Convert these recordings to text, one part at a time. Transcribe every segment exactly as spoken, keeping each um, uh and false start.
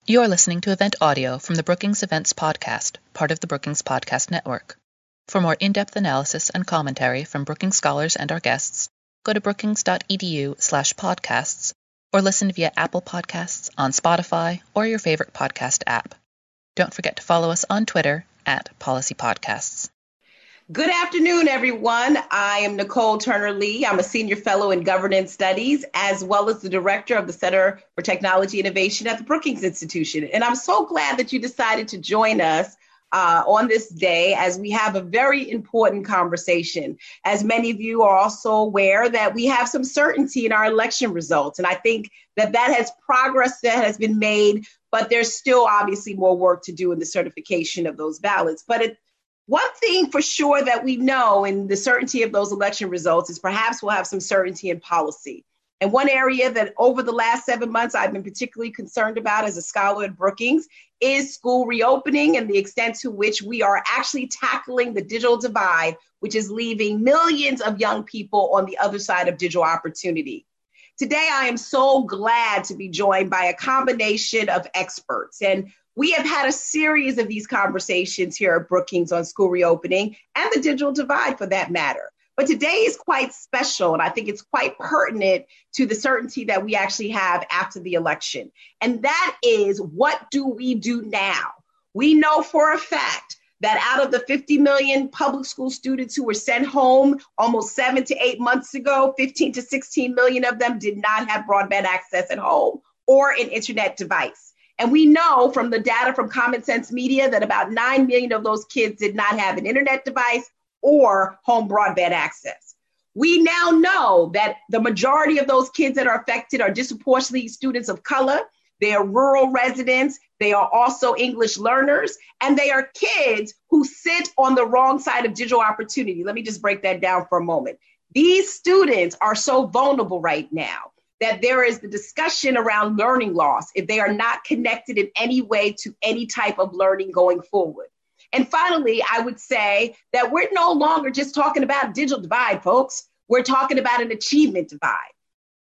You are listening to event audio from the Brookings Events Podcast, part of the Brookings Podcast Network. For more in-depth analysis and commentary from Brookings scholars and our guests, go to brookings.edu slash podcasts or listen via Apple Podcasts, on Spotify, or your favorite podcast app. Don't forget to follow us on Twitter at Policy Podcasts. Good afternoon, everyone. I am Nicole Turner-Lee. I'm a senior fellow in governance studies, as well as the director of the Center for Technology Innovation at the Brookings Institution. And I'm so glad that you decided to join us uh, on this day as we have a very important conversation. As many of you are also aware that we have some certainty in our election results. And I think that that has progress that has been made, but there's still obviously more work to do in the certification of those ballots. But it One thing for sure that we know in the certainty of those election results is perhaps we'll have some certainty in policy. And one area that over the last seven months I've been particularly concerned about as a scholar at Brookings is school reopening and the extent to which we are actually tackling the digital divide, which is leaving millions of young people on the other side of digital opportunity. Today, I am so glad to be joined by a combination of experts. And we have had a series of these conversations here at Brookings on school reopening and the digital divide for that matter. But today is quite special, and I think it's quite pertinent to the certainty that we actually have after the election. And that is, what do we do now? We know for a fact that out of the fifty million public school students who were sent home almost seven to eight months ago, fifteen to sixteen million of them did not have broadband access at home or an internet device. And we know from the data from Common Sense Media that about nine million of those kids did not have an internet device or home broadband access. We now know that the majority of those kids that are affected are disproportionately students of color. They are rural residents. They are also English learners, and they are kids who sit on the wrong side of digital opportunity. Let me just break that down for a moment. These students are so vulnerable right now that there is the discussion around learning loss if they are not connected in any way to any type of learning going forward. And finally, I would say that we're no longer just talking about a digital divide, folks. We're talking about an achievement divide.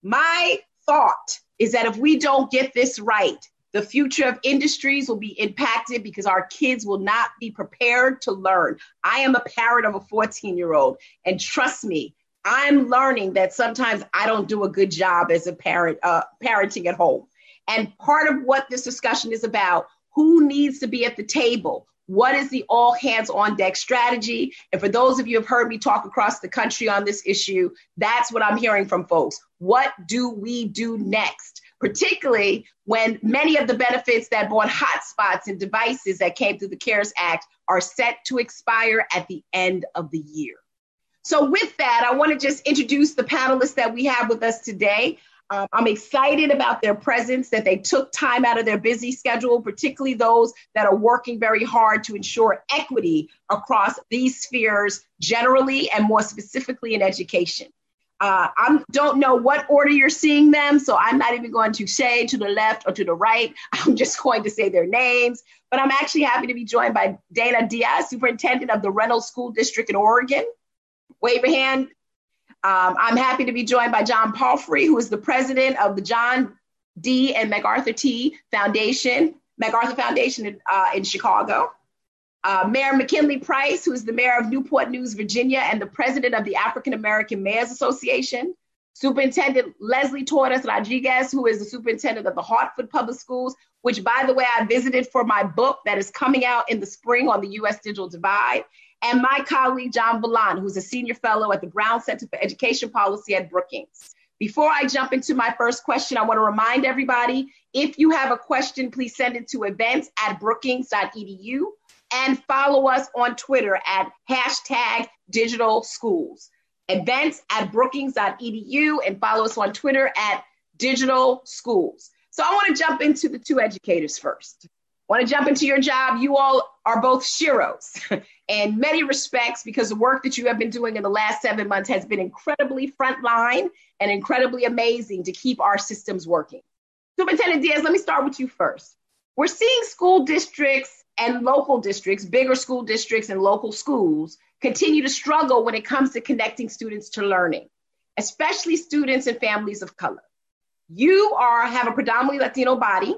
My thought is that if we don't get this right, the future of industries will be impacted because our kids will not be prepared to learn. I am a parent of a fourteen-year-old, and trust me, I'm learning that sometimes I don't do a good job as a parent, uh, parenting at home. And part of what this discussion is about, who needs to be at the table? What is the all hands on deck strategy? And for those of you who have heard me talk across the country on this issue, that's what I'm hearing from folks. What do we do next? Particularly when many of the benefits that bought hotspots and devices that came through the CARES Act are set to expire at the end of the year. So with that, I want to just introduce the panelists that we have with us today. Um, I'm excited about their presence, that they took time out of their busy schedule, particularly those that are working very hard to ensure equity across these spheres generally and more specifically in education. Uh, I don't know what order you're seeing them, so I'm not even going to say to the left or to the right. I'm just going to say their names. But I'm actually happy to be joined by Dana Diaz, superintendent of the Reynolds School District in Oregon. Wave your hand. Um, I'm happy to be joined by John Palfrey, who is the president of the John D. and MacArthur T. Foundation, MacArthur Foundation in, uh, in Chicago. Uh, Mayor McKinley Price, who is the mayor of Newport News, Virginia, and the president of the African American Mayors Association. Superintendent Leslie Torres Rodriguez, who is the superintendent of the Hartford Public Schools, which, by the way, I visited for my book that is coming out in the spring on the U S Digital Divide. And my colleague, John Villan, who's a senior fellow at the Brown Center for Education Policy at Brookings. Before I jump into my first question, I want to remind everybody, if you have a question, please send it to events at brookings dot e d u and follow us on Twitter at hashtag digital schools. Events at brookings dot e d u and follow us on Twitter at digital schools. So I want to jump into the two educators first. I want to jump into your job. You all are both sheroes in many respects because the work that you have been doing in the last seven months has been incredibly frontline and incredibly amazing to keep our systems working. Superintendent Diaz, let me start with you first. We're seeing school districts and local districts, bigger school districts and local schools, continue to struggle when it comes to connecting students to learning, especially students and families of color. You are have a predominantly Latino body.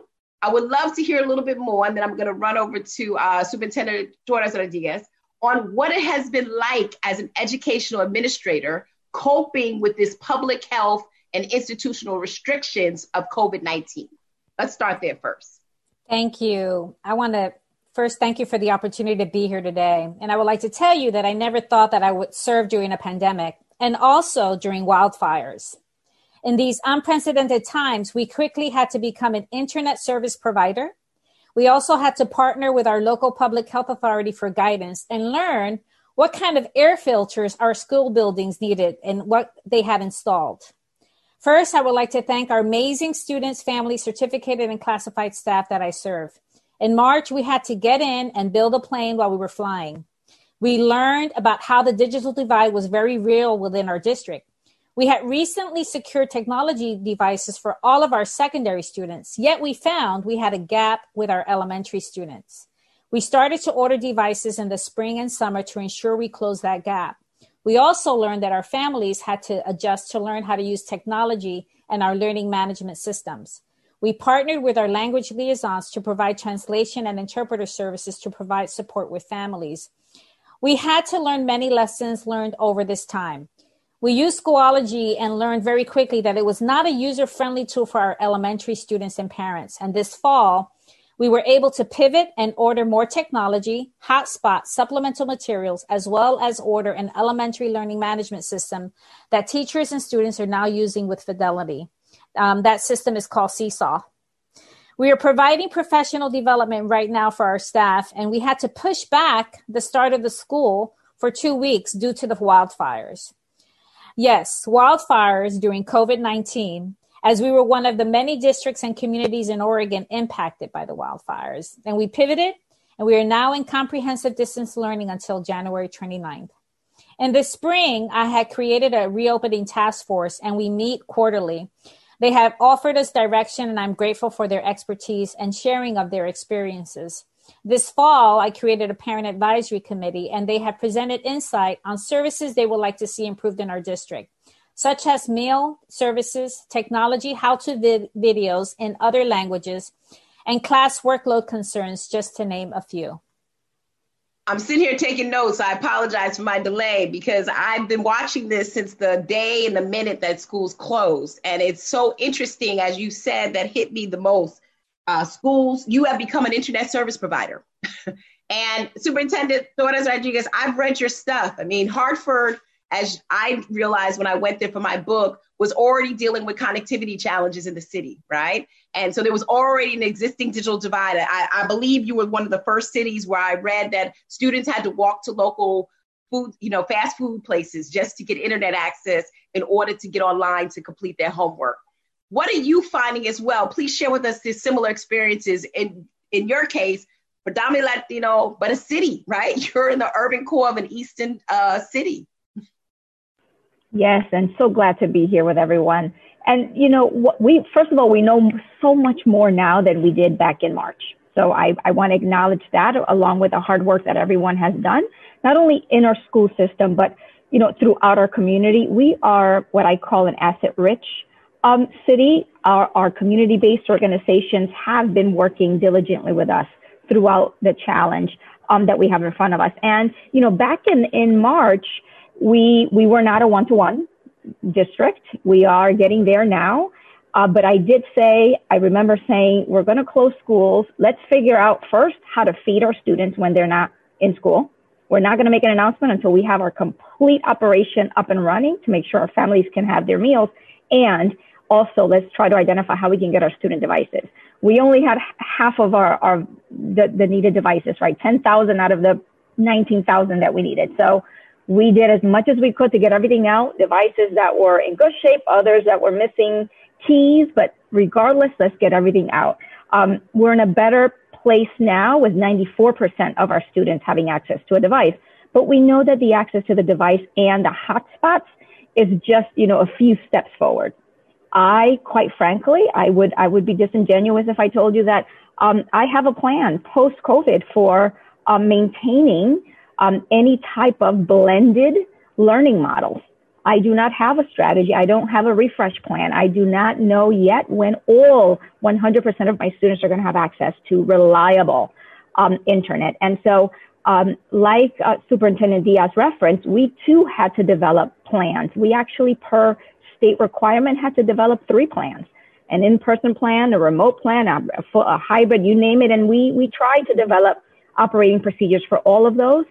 I would love to hear a little bit more, and then I'm going to run over to uh, Superintendent Torres Rodriguez on what it has been like as an educational administrator coping with this public health and institutional restrictions of COVID nineteen. Let's start there first. Thank you. I want to first thank you for the opportunity to be here today. And I would like to tell you that I never thought that I would serve during a pandemic and also during wildfires. In these unprecedented times, we quickly had to become an internet service provider. We also had to partner with our local public health authority for guidance and learn what kind of air filters our school buildings needed and what they had installed. First, I would like to thank our amazing students, families, certificated and classified staff that I serve. In March, we had to get in and build a plane while we were flying. We learned about how the digital divide was very real within our district. We had recently secured technology devices for all of our secondary students, yet we found we had a gap with our elementary students. We started to order devices in the spring and summer to ensure we closed that gap. We also learned that our families had to adjust to learn how to use technology and our learning management systems. We partnered with our language liaisons to provide translation and interpreter services to provide support with families. We had to learn many lessons learned over this time. We used Schoology and learned very quickly that it was not a user-friendly tool for our elementary students and parents. And this fall, we were able to pivot and order more technology, hotspots, supplemental materials, as well as order an elementary learning management system that teachers and students are now using with fidelity. Um, that system is called Seesaw. We are providing professional development right now for our staff, and we had to push back the start of the school for two weeks due to the wildfires. Yes, wildfires during COVID nineteen, as we were one of the many districts and communities in Oregon impacted by the wildfires. And we pivoted, and we are now in comprehensive distance learning until January twenty-ninth. In the spring, I had created a reopening task force, and we meet quarterly. They have offered us direction, and I'm grateful for their expertise and sharing of their experiences. This fall, I created a parent advisory committee, and they have presented insight on services they would like to see improved in our district, such as meal services, technology, how-to vid- videos in other languages, and class workload concerns, just to name a few. I'm sitting here taking notes. I apologize for my delay because I've been watching this since the day and the minute that schools closed. And it's so interesting, as you said, that hit me the most. Uh, schools, you have become an internet service provider. And Superintendent Torres Rodriguez, I've read your stuff. I mean, Hartford, as I realized when I went there for my book, was already dealing with connectivity challenges in the city, right? And so there was already an existing digital divide. I, I believe you were one of the first cities where I read that students had to walk to local food, you know, fast food places just to get internet access in order to get online to complete their homework. What are you finding as well? Please share with us the similar experiences in, in your case, predominantly Latino, but a city, right? You're in the urban core of an Eastern uh, city. Yes, and so glad to be here with everyone. And, you know, we first of all, we know so much more now than we did back in March. So I, I want to acknowledge that along with the hard work that everyone has done, not only in our school system, but, you know, throughout our community. We are what I call an asset-rich um, city. Our, our community-based organizations have been working diligently with us throughout the challenge um, that we have in front of us. And, you know, back in, in March, we we were not a one-to-one district. We are getting there now. Uh, but I did say, I remember saying, we're going to close schools. Let's figure out first how to feed our students when they're not in school. We're not going to make an announcement until we have our complete operation up and running to make sure our families can have their meals. And also, let's try to identify how we can get our student devices. We only had half of our, our the, the needed devices, right? ten thousand out of the nineteen thousand that we needed. So we did as much as we could to get everything out, devices that were in good shape, others that were missing keys, but regardless, let's get everything out. Um, we're in a better place now with ninety-four percent of our students having access to a device, but we know that the access to the device and the hotspots is just, you know, a few steps forward. I, quite frankly, I would, I would be disingenuous if I told you that um, I have a plan post-COVID for uh, maintaining um, any type of blended learning models. I do not have a strategy. I don't have a refresh plan. I do not know yet when all one hundred percent of my students are going to have access to reliable um, internet. And so, um, like uh, Superintendent Diaz referenced, we too had to develop plans. We actually, per state requirement, had to develop three plans: an in-person plan, a remote plan, a, a hybrid, you name it. And we we tried to develop operating procedures for all of those.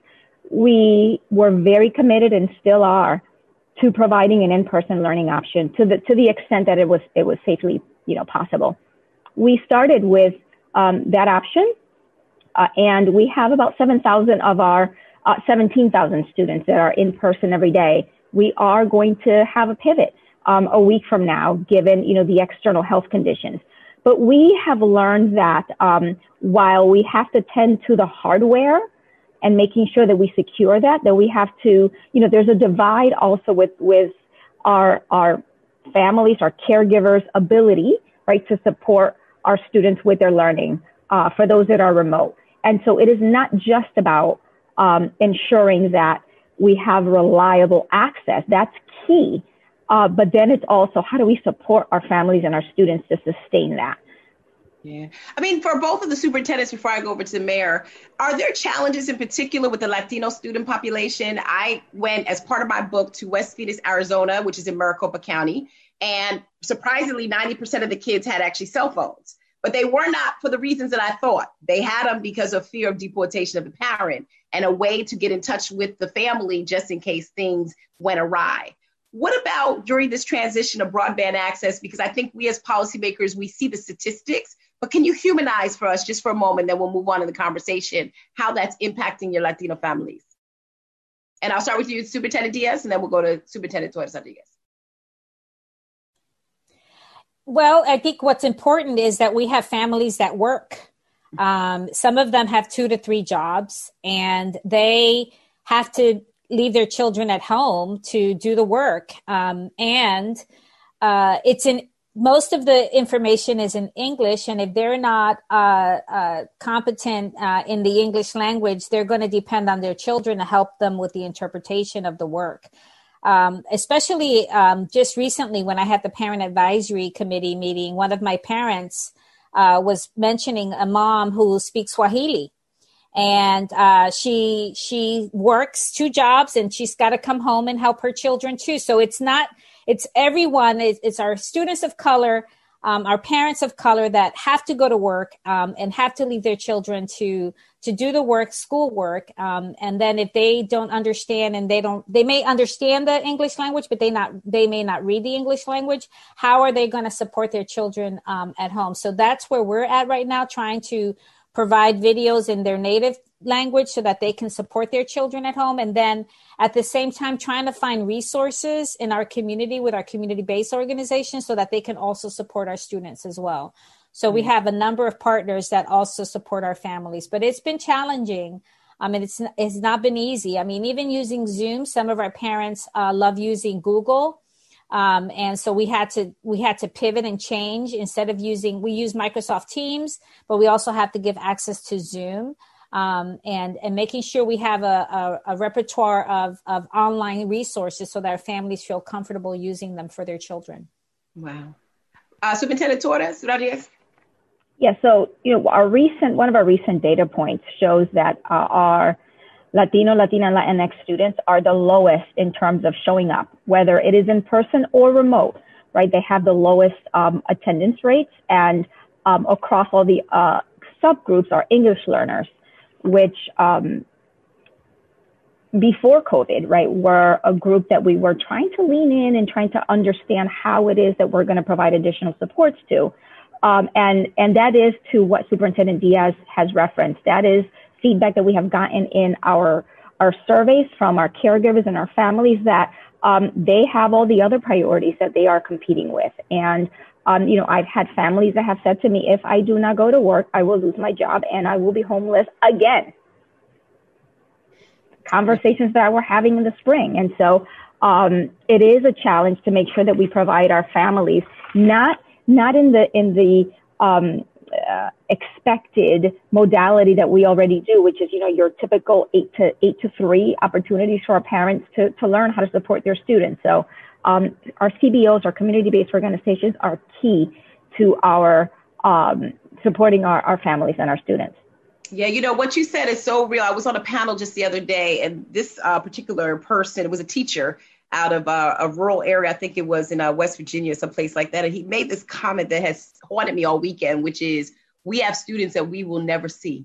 We were very committed and still are to providing an in-person learning option to the to the extent that it was it was safely, you know, possible. We started with um, that option, uh, and we have about seven thousand of our uh, seventeen thousand students that are in person every day. We are going to have a pivot um, a week from now, given, you know, the external health conditions. But we have learned that um, while we have to tend to the hardware and making sure that we secure that, that we have to, you know, there's a divide also with, with our, our families, our caregivers' ability, right, to support our students with their learning uh, for those that are remote. And so it is not just about um, ensuring that we have reliable access. That's key. Uh, but then it's also, how do we support our families and our students to sustain that? Yeah. I mean, for both of the superintendents, before I go over to the mayor, are there challenges in particular with the Latino student population? I went as part of my book to West Phoenix, Arizona, which is in Maricopa County. And surprisingly, ninety percent of the kids had actually cell phones, but they were not for the reasons that I thought. They had them because of fear of deportation of the parent and a way to get in touch with the family just in case things went awry. What about during this transition of broadband access? Because I think we as policymakers, we see the statistics, but can you humanize for us just for a moment, then we'll move on to the conversation, how that's impacting your Latino families? And I'll start with you, Superintendent Diaz, and then we'll go to Superintendent Torres Rodriguez. Well, I think what's important is that we have families that work. Um, some of them have two to three jobs, and they have to leave their children at home to do the work. Um, and uh, it's in most of the information is in English. And if they're not uh, uh, competent uh, in the English language, they're going to depend on their children to help them with the interpretation of the work. Um, especially um, just recently when I had the Parent Advisory Committee meeting, one of my parents uh, was mentioning a mom who speaks Swahili. And uh, she she works two jobs, and she's got to come home and help her children too. So it's not it's everyone. It's, it's our students of color, um, our parents of color that have to go to work um, and have to leave their children to to do the work, school work. Um, and then if they don't understand and they don't, they may understand the English language, but they not they may not read the English language. How are they going to support their children um, at home? So that's where we're at right now, trying to provide videos in their native language so that they can support their children at home. And then at the same time, trying to find resources in our community with our community-based organizations so that they can also support our students as well. So mm-hmm. we have a number of partners that also support our families, but it's been challenging. I mean, it's, it's not been easy. I mean, even using Zoom, some of our parents uh, love using Google. Um, and so we had to we had to pivot and change. Instead of using, we use Microsoft Teams, but we also have to give access to Zoom um, and and making sure we have a, a, a repertoire of of online resources so that our families feel comfortable using them for their children. Wow, uh, Superintendent Torres Rodriguez. Yeah, so you know, our recent one of our recent data points shows that uh, our Latino, Latina, and Latinx students are the lowest in terms of showing up, whether it is in person or remote, right? They have the lowest um, attendance rates, and um, across all the uh, subgroups are English learners, which um, before COVID, right, were a group that we were trying to lean in and trying to understand how it is that we're going to provide additional supports to. Um, and, and that is to what Superintendent Diaz has referenced. That is feedback that we have gotten in our our surveys from our caregivers and our families, that um, they have all the other priorities that they are competing with. And, um, you know, I've had families that have said to me, if I do not go to work, I will lose my job and I will be homeless again. Conversations that we're having in the spring. And so um, it is a challenge to make sure that we provide our families, not not in the in the um, uh, expected modality that we already do, which is, you know, your typical eight to eight to three opportunities for our parents to, to learn how to support their students. So um, our C B Os, our community-based organizations, are key to our um, supporting our, our families and our students. Yeah, you know, what you said is so real. I was on a panel just the other day, and this uh, particular person, it was a teacher out of uh, a rural area. I think it was in uh, West Virginia, someplace like that. And he made this comment that has haunted me all weekend, which is, we have students that we will never see.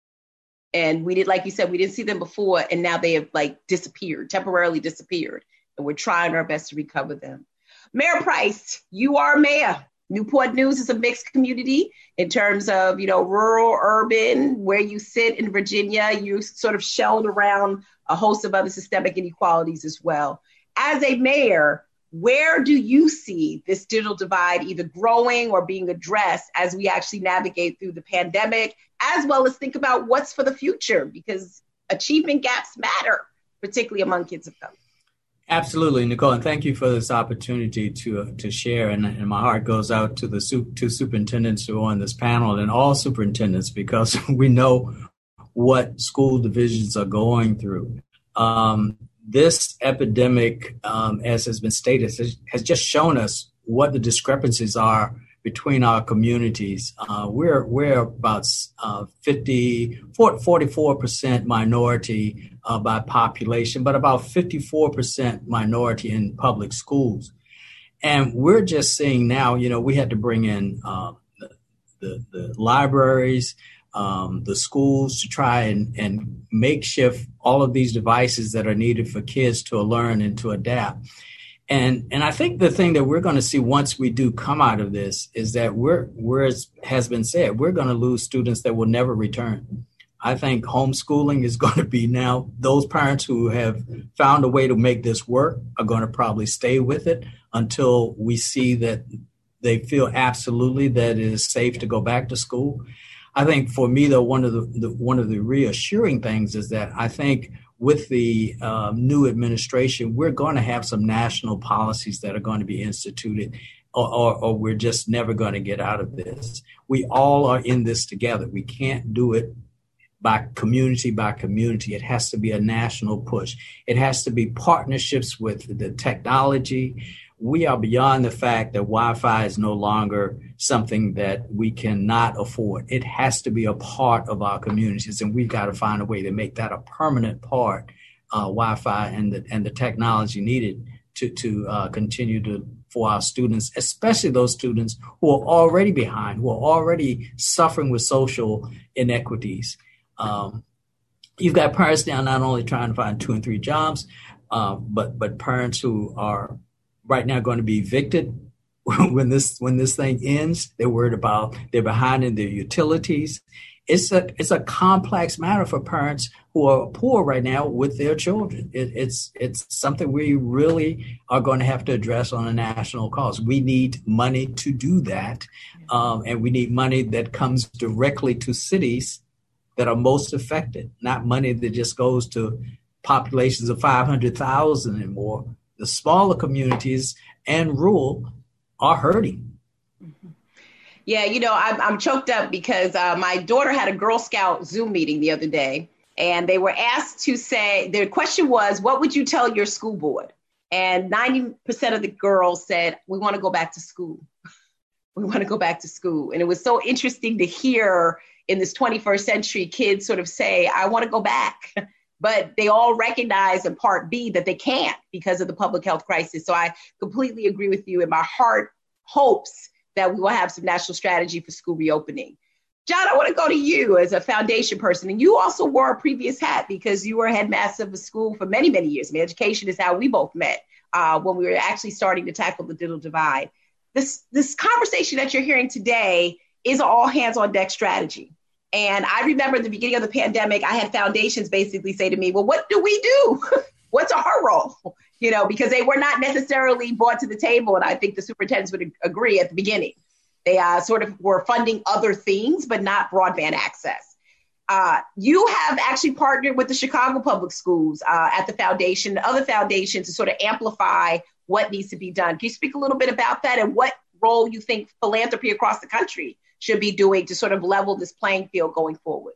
And we did, like you said, we didn't see them before, and now they have like disappeared, temporarily disappeared. And we're trying our best to recover them. Mayor Price, you are mayor. Newport News is a mixed community in terms of, you know, rural, urban. Where you sit in Virginia, you sort of shelled around a host of other systemic inequalities as well. As a mayor, where do you see this digital divide either growing or being addressed as we actually navigate through the pandemic, as well as think about what's for the future? Because achievement gaps matter, particularly among kids of color. Absolutely, Nicole, and thank you for this opportunity to uh, to share. And, and my heart goes out to the su- two superintendents who are on this panel, and all superintendents, because we know what school divisions are going through. Um, this epidemic, um, as has been stated, has, has just shown us what the discrepancies are between our communities. Uh, we're we're about uh, fifty, forty-four percent minority uh, by population, but about fifty-four percent minority in public schools. And we're just seeing now, you know, we had to bring in uh, the, the, the libraries, um, the schools to try and, and makeshift all of these devices that are needed for kids to learn and to adapt. And and I think the thing that we're going to see once we do come out of this is that we're, we're as has been said, we're going to lose students that will never return. I think homeschooling is going to be now, those parents who have found a way to make this work are going to probably stay with it until we see that they feel absolutely that it is safe to go back to school. I think for me, though, one of the, the one of the reassuring things is that I think with the um, new administration, we're going to have some national policies that are going to be instituted, or, or, or we're just never going to get out of this. We all are in this together. We can't do it by community by community. It has to be a national push. It has to be partnerships with the technology. We are beyond the fact that Wi-Fi is no longer something that we cannot afford. It has to be a part of our communities, and we've got to find a way to make that a permanent part, uh, Wi-Fi and the and the technology needed to to uh, continue to for our students, especially those students who are already behind, who are already suffering with social inequities. Um, you've got parents now not only trying to find two and three jobs, uh, but but parents who are right now going to be evicted when this when this thing ends. They're worried about they're behind in their utilities. It's a it's a complex matter for parents who are poor right now with their children. It, it's it's something we really are going to have to address on a national cause. We need money to do that, um, and we need money that comes directly to cities that are most affected, not money that just goes to populations of five hundred thousand and more. The smaller communities and rural are hurting. Mm-hmm. Yeah, you know, I'm, I'm choked up because uh, my daughter had a Girl Scout Zoom meeting the other day, and they were asked to say, their question was, what would you tell your school board? And ninety percent of the girls said, we want to go back to school. We want to go back to school. And it was so interesting to hear in this twenty-first century kids sort of say, I want to go back. But they all recognize in Part B that they can't because of the public health crisis. So I completely agree with you. And my heart hopes that we will have some national strategy for school reopening. John, I want to go to you as a foundation person. And you also wore a previous hat because you were headmaster of a school for many, many years. I mean, education is how we both met uh, when we were actually starting to tackle the digital divide. This, this conversation that you're hearing today is an all hands on deck strategy. And I remember at the beginning of the pandemic, I had foundations basically say to me, well, what do we do? What's our role? You know, because they were not necessarily brought to the table. And I think the superintendents would agree at the beginning. They uh, sort of were funding other things, but not broadband access. Uh, you have actually partnered with the Chicago Public Schools uh, at the foundation, other foundations to sort of amplify what needs to be done. Can you speak a little bit about that and what role you think philanthropy across the country should be doing to sort of level this playing field going forward.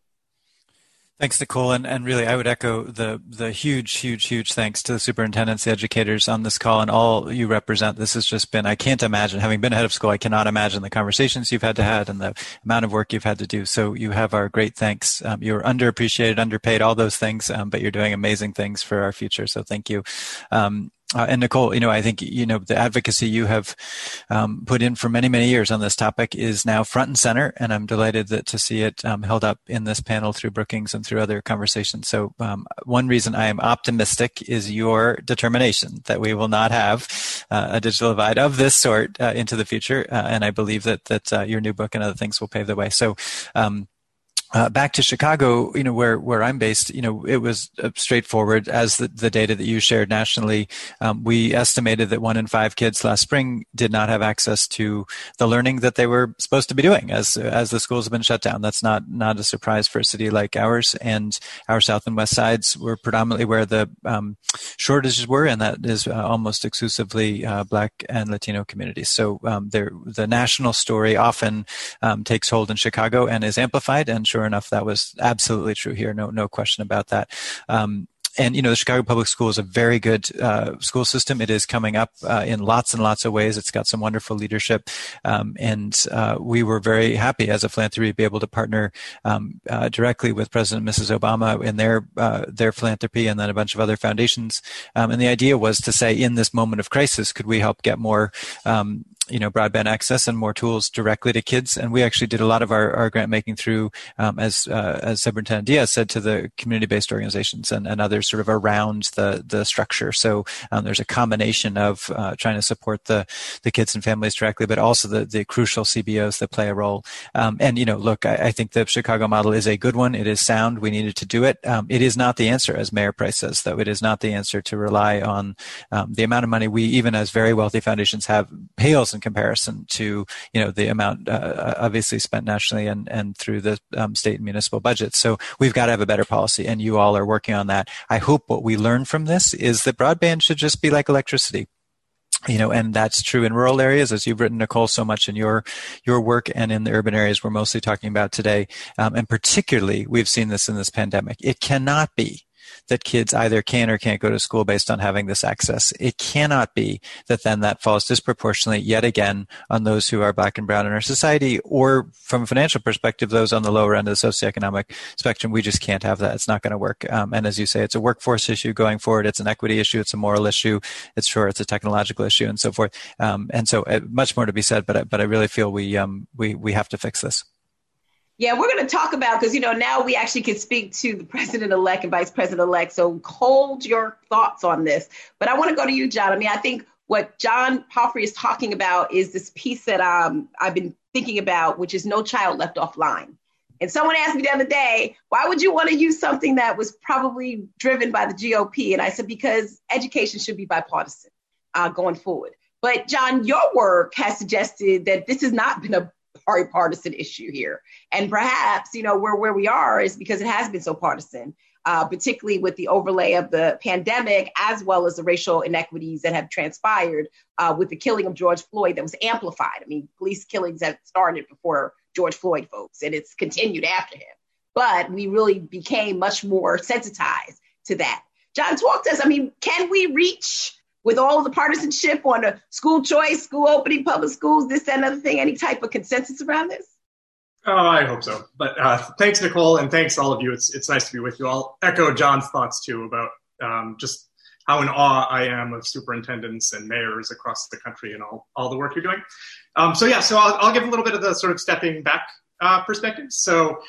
Thanks, Nicole. And, and really, I would echo the, the huge, huge, huge thanks to the superintendents, the educators on this call, and all you represent. This has just been, I can't imagine, having been head of school, I cannot imagine the conversations you've had to have and the amount of work you've had to do. So you have our great thanks. Um, you're underappreciated, underpaid, all those things, um, but you're doing amazing things for our future. So thank you. Um, Uh, and Nicole, you know, I think, you know, the advocacy you have um, put in for many, many years on this topic is now front and center, and I'm delighted that, to see it um, held up in this panel through Brookings and through other conversations. So um, one reason I am optimistic is your determination that we will not have uh, a digital divide of this sort uh, into the future, uh, and I believe that that uh, your new book and other things will pave the way. So. Um, Uh, back to Chicago, you know, where, where I'm based, you know, it was uh, straightforward as the, the data that you shared nationally. Um, we estimated that one in five kids last spring did not have access to the learning that they were supposed to be doing as, as the schools have been shut down. That's not, not a surprise for a city like ours, and our south and west sides were predominantly where the, um, shortages were, and that is uh, almost exclusively, uh, Black and Latino communities. So, um, there, the national story often, um, takes hold in Chicago and is amplified, and sure enough, that was absolutely true here. No, no question about that. Um, And, you know, the Chicago Public School is a very good uh, school system. It is coming up uh, in lots and lots of ways. It's got some wonderful leadership. Um, and uh, we were very happy as a philanthropy to be able to partner um, uh, directly with President and Missus Obama in their uh, their philanthropy, and then a bunch of other foundations. Um, and the idea was to say, in this moment of crisis, could we help get more um, you know, broadband access and more tools directly to kids? And we actually did a lot of our, our grant making through, um, as, uh, as Superintendent Diaz said, to the community-based organizations and, and others sort of around the, the structure. So, um, there's a combination of, uh, trying to support the, the kids and families directly, but also the, the crucial C B Os that play a role. Um, and, you know, look, I, I think the Chicago model is a good one. It is sound. We needed to do it. Um, it is not the answer, as Mayor Price says, though. It is not the answer to rely on, um, the amount of money we, even as very wealthy foundations, have pales in comparison to, you know, the amount uh, obviously spent nationally and, and through the um, state and municipal budgets. So we've got to have a better policy, and you all are working on that. I hope what we learn from this is that broadband should just be like electricity. You know, and that's true in rural areas, as you've written, Nicole, so much in your your work, and in the urban areas we're mostly talking about today. Um, and particularly, we've seen this in this pandemic. It cannot be that kids either can or can't go to school based on having this access. It cannot be that then that falls disproportionately yet again on those who are Black and brown in our society, or from a financial perspective, those on the lower end of the socioeconomic spectrum. We just can't have that. It's not going to work. Um, and as you say, it's a workforce issue going forward. It's an equity issue. It's a moral issue. It's sure it's a technological issue, and so forth. Um, and so uh, much more to be said, but I, but I really feel we um, we we have to fix this. Yeah, we're going to talk about, because, you know, now we actually can speak to the president-elect and vice president-elect. So hold your thoughts on this. But I want to go to you, John. I mean, I think what John Palfrey is talking about is this piece that um, I've been thinking about, which is No Child Left Offline. And someone asked me the other day, why would you want to use something that was probably driven by the G O P? And I said, because education should be bipartisan uh, going forward. But John, your work has suggested that this has not been a partisan issue here. And perhaps, you know, where, where we are is because it has been so partisan, uh, particularly with the overlay of the pandemic, as well as the racial inequities that have transpired uh, with the killing of George Floyd that was amplified. I mean, police killings have started before George Floyd, folks, and it's continued after him. But we really became much more sensitized to that. John, talk to us. I mean, can we reach, with all of the partisanship on a school choice, school opening, public schools, this, that, and other thing, any type of consensus around this? Oh, I hope so. But uh, thanks, Nicole, and thanks all of you. It's it's nice to be with you. I'll echo John's thoughts, too, about um, just how in awe I am of superintendents and mayors across the country and all, all the work you're doing. Um, so, yeah, so I'll, I'll give a little bit of the sort of stepping back uh, perspective. So,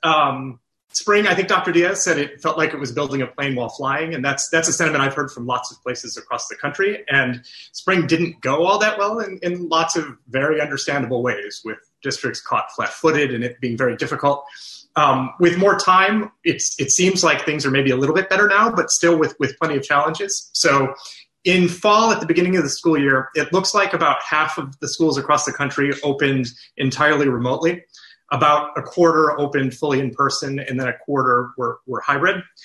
um, spring, I think Doctor Diaz said it felt like it was building a plane while flying, and that's that's a sentiment I've heard from lots of places across the country. And spring didn't go all that well in, in lots of very understandable ways, with districts caught flat-footed and it being very difficult. Um, with more time, it's it seems like things are maybe a little bit better now, but still with, with plenty of challenges. So in fall, at the beginning of the school year, it looks like about half of the schools across the country opened entirely remotely. About a quarter opened fully in person, and then a quarter were, were hybrid.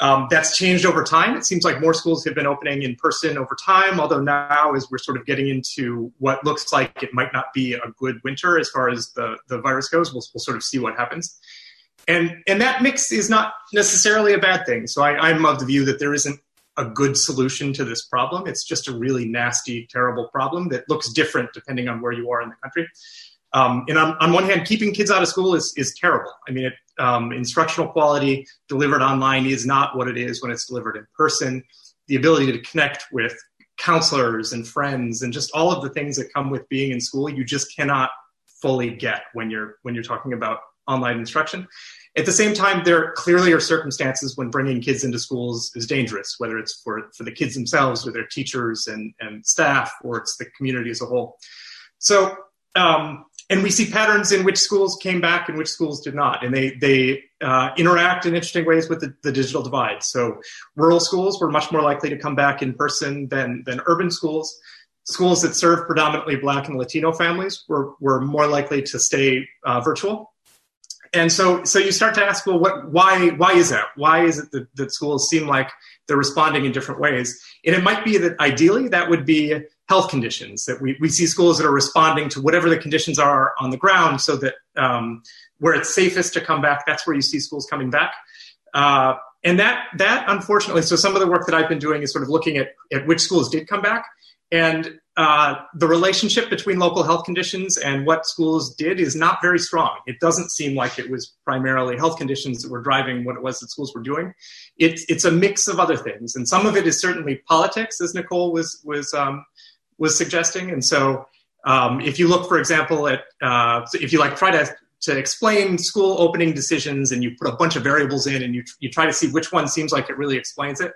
Um, that's changed over time. It seems like more schools have been opening in person over time, although now as we're sort of getting into what looks like it might not be a good winter as far as the, the virus goes, we'll, we'll sort of see what happens. And and that mix is not necessarily a bad thing. So I, I'm of the view that there isn't a good solution to this problem. It's just a really nasty, terrible problem that looks different depending on where you are in the country. Um, and on, on one hand, keeping kids out of school is, is terrible. I mean, it, um, instructional quality delivered online is not what it is when it's delivered in person. The ability to connect with counselors and friends and just all of the things that come with being in school, you just cannot fully get when you're when you're talking about online instruction. At the same time, there clearly are circumstances when bringing kids into schools is dangerous, whether it's for, for the kids themselves or their teachers and, and staff, or it's the community as a whole. So, um, and we see patterns in which schools came back and which schools did not. And they they uh, interact in interesting ways with the, the digital divide. So rural schools were much more likely to come back in person than, than urban schools. Schools that serve predominantly Black and Latino families were, were more likely to stay uh, virtual. And so, so you start to ask, well, what, why, why is that? Why is it that, that schools seem like they're responding in different ways? And it might be that ideally that would be health conditions, that we, we see schools that are responding to whatever the conditions are on the ground, so that um, where it's safest to come back, that's where you see schools coming back. Uh, and that, that unfortunately, so some of the work that I've been doing is sort of looking at, at which schools did come back. And uh, the relationship between local health conditions and what schools did is not very strong. It doesn't seem like it was primarily health conditions that were driving what it was that schools were doing. It, it's a mix of other things. And some of it is certainly politics, as Nicole was was um, was suggesting. And so um, if you look, for example, at, uh, if you like try to, to explain school opening decisions and you put a bunch of variables in and you, you try to see which one seems like it really explains it,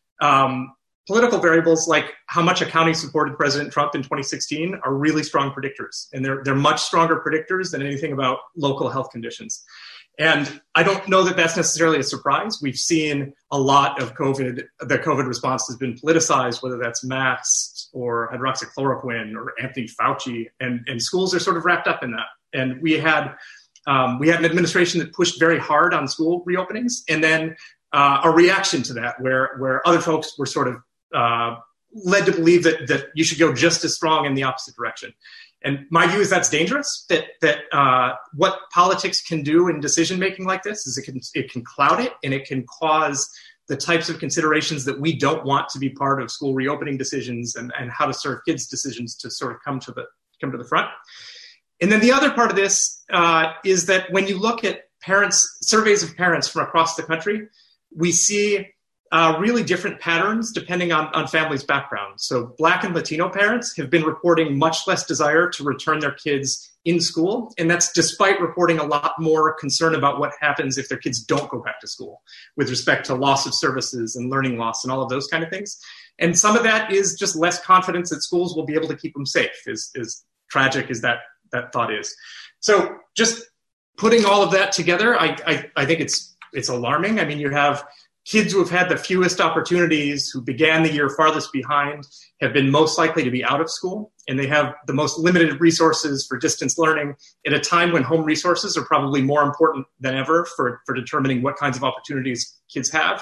um, political variables like how much a county supported President Trump in twenty sixteen are really strong predictors. And they're, they're much stronger predictors than anything about local health conditions. And I don't know that that's necessarily a surprise. We've seen a lot of COVID, the COVID response has been politicized, whether that's masks or hydroxychloroquine or Anthony Fauci, and, and schools are sort of wrapped up in that. And we had, um, we had an administration that pushed very hard on school reopenings, and then uh, a reaction to that where, where other folks were sort of uh, led to believe that, that you should go just as strong in the opposite direction. And my view is that's dangerous, that that uh, what politics can do in decision-making like this is it can it can cloud it, and it can cause the types of considerations that we don't want to be part of school reopening decisions and, and how to serve kids decisions to sort of come to the come to the front. And then the other part of this uh, is that when you look at parents, surveys of parents from across the country, we see Uh, really different patterns depending on, on families' backgrounds. So Black and Latino parents have been reporting much less desire to return their kids in school. And that's despite reporting a lot more concern about what happens if their kids don't go back to school with respect to loss of services and learning loss and all of those kind of things. And some of that is just less confidence that schools will be able to keep them safe, as, as tragic as that, that thought is. So just putting all of that together, I, I, I think it's it's alarming. I mean, you have kids who have had the fewest opportunities, who began the year farthest behind, have been most likely to be out of school, and they have the most limited resources for distance learning at a time when home resources are probably more important than ever for, for determining what kinds of opportunities kids have.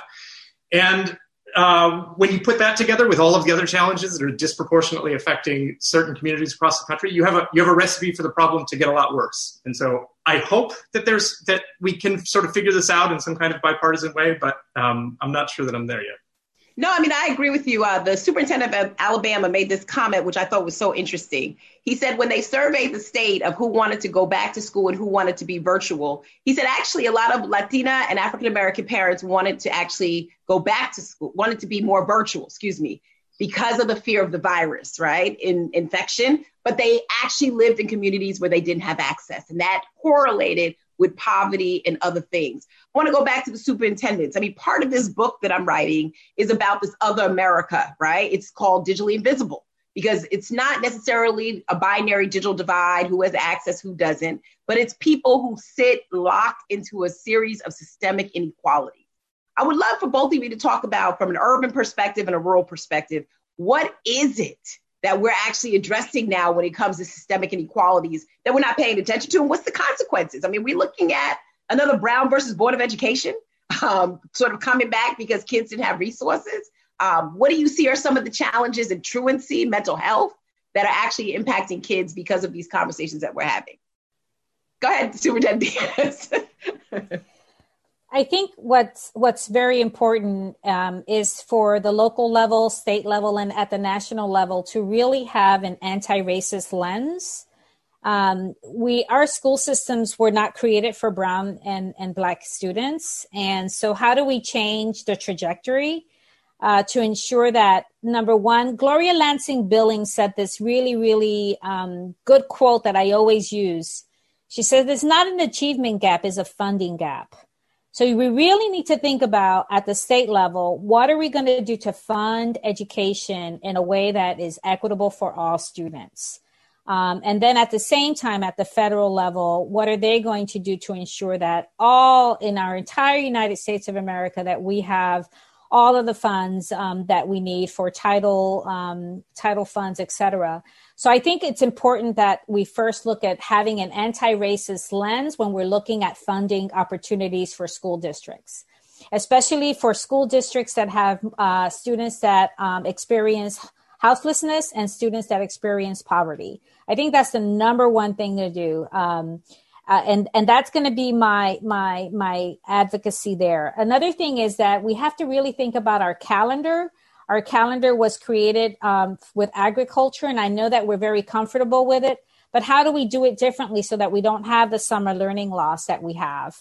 And uh, when you put that together with all of the other challenges that are disproportionately affecting certain communities across the country, you have a you have a recipe for the problem to get a lot worse. And so I hope that there's that we can sort of figure this out in some kind of bipartisan way, but um, I'm not sure that I'm there yet. No, I mean, I agree with you. Uh, the superintendent of Alabama made this comment, which I thought was so interesting. He said when they surveyed the state of who wanted to go back to school and who wanted to be virtual, he said actually a lot of Latina and African-American parents wanted to actually go back to school, wanted to be more virtual, excuse me, because of the fear of the virus, right, in infection. But they actually lived in communities where they didn't have access, and that correlated with poverty and other things. I want to go back to the superintendents. I mean, part of this book that I'm writing is about this other America, right? It's called Digitally Invisible, because it's not necessarily a binary digital divide, who has access, who doesn't, but it's people who sit locked into a series of systemic inequalities. I would love for both of you to talk about, from an urban perspective and a rural perspective, what is it that we're actually addressing now when it comes to systemic inequalities that we're not paying attention to? And what's the consequences? I mean, we're looking at another Brown versus Board of Education. um, sort of coming back because kids didn't have resources? Um, what do you see are some of the challenges in truancy, mental health, that are actually impacting kids because of these conversations that we're having? Go ahead, Superintendent Diaz. I think what's what's very important um, is for the local level, state level, and at the national level to really have an anti-racist lens. Um, we our school systems were not created for brown and, and Black students. And so how do we change the trajectory uh, to ensure that, number one, Gloria Lansing Billings said this really, really um, good quote that I always use. She says, it's not an achievement gap, it's a funding gap. So we really need to think about at the state level, what are we going to do to fund education in a way that is equitable for all students? Um, and then at the same time, at the federal level, what are they going to do to ensure that all in our entire United States of America, that we have all of the funds um, that we need for title, um, title funds, et cetera. So I think it's important that we first look at having an anti-racist lens when we're looking at funding opportunities for school districts, especially for school districts that have uh, students that um, experience houselessness and students that experience poverty. I think that's the number one thing to do. Um, Uh, and, and that's going to be my, my, my advocacy there. Another thing is that we have to really think about our calendar. Our calendar was created um, with agriculture, and I know that we're very comfortable with it, but how do we do it differently so that we don't have the summer learning loss that we have?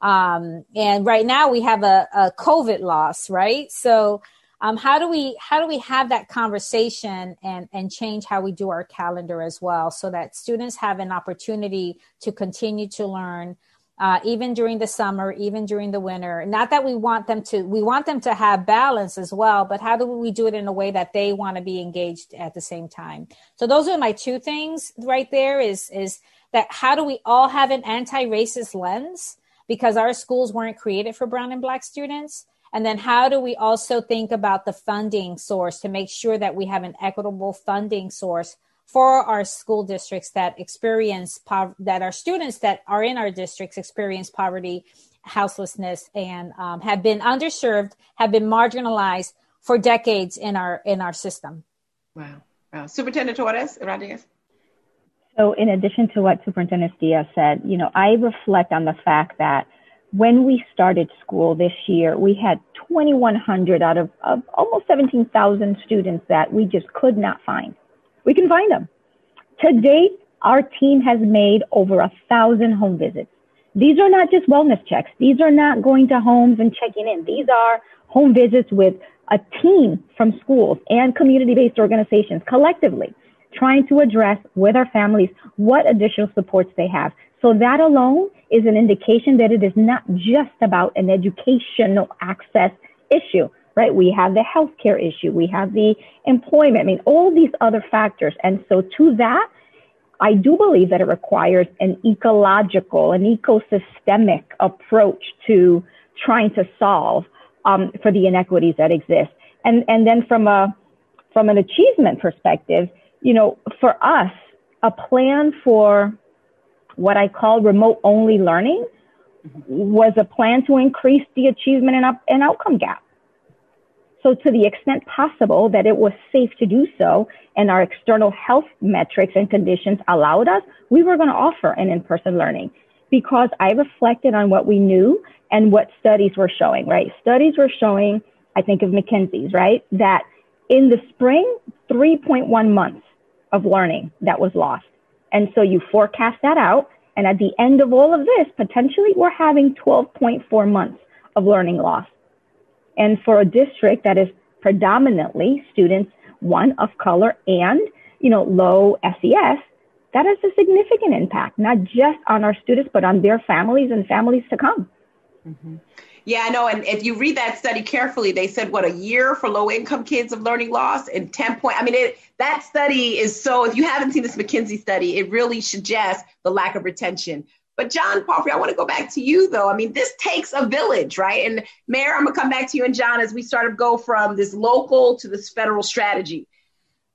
Um, and right now we have a, a COVID loss, right? So Um, how do we how do we have that conversation and, and change how we do our calendar as well, so that students have an opportunity to continue to learn uh, even during the summer, even during the winter? Not that we want them to we want them to have balance as well, but how do we do it in a way that they want to be engaged at the same time? So those are my two things right there. Is is that how do we all have an anti-racist lens, because our schools weren't created for brown and Black students? And then how do we also think about the funding source to make sure that we have an equitable funding source for our school districts that experience pov- that our students that are in our districts experience poverty, houselessness, and um, have been underserved, have been marginalized for decades in our in our system. Wow. Wow. Superintendent Torres, Rodriguez. So in addition to what Superintendent Diaz said, you know, I reflect on the fact that when we started school this year, we had twenty-one hundred out of, of almost seventeen thousand students that we just could not find. We can find them. To date, our team has made over a thousand home visits. These are not just wellness checks. These are not going to homes and checking in. These are home visits with a team from schools and community-based organizations collectively trying to address with our families what additional supports they have. So that alone is an indication that it is not just about an educational access issue, right? We have the healthcare issue. We have the employment. I mean, all these other factors. And so to that, I do believe that it requires an ecological, an ecosystemic approach to trying to solve um, for the inequities that exist. And, and then from a, from an achievement perspective, you know, for us, a plan for what I call remote only learning was a plan to increase the achievement and, up, and outcome gap. So to the extent possible that it was safe to do so, and our external health metrics and conditions allowed us, we were going to offer an in-person learning, because I reflected on what we knew and what studies were showing, right? Studies were showing, I think of McKinsey's, right? That in the spring, three point one months of learning that was lost. And so you forecast that out. And at the end of all of this, potentially we're having twelve point four months of learning loss. And for a district that is predominantly students, one, of color and, you know, low S E S, that has a significant impact, not just on our students, but on their families and families to come. Mm-hmm. Yeah, I know. And if you read that study carefully, they said, what, a year for low income kids of learning loss and ten point. I mean, it, that study is so, if you haven't seen this McKinsey study, it really suggests the lack of retention. But John Palfrey, I want to go back to you, though. I mean, this takes a village, right? And Mayor, I'm going to come back to you and John as we sort of go from this local to this federal strategy.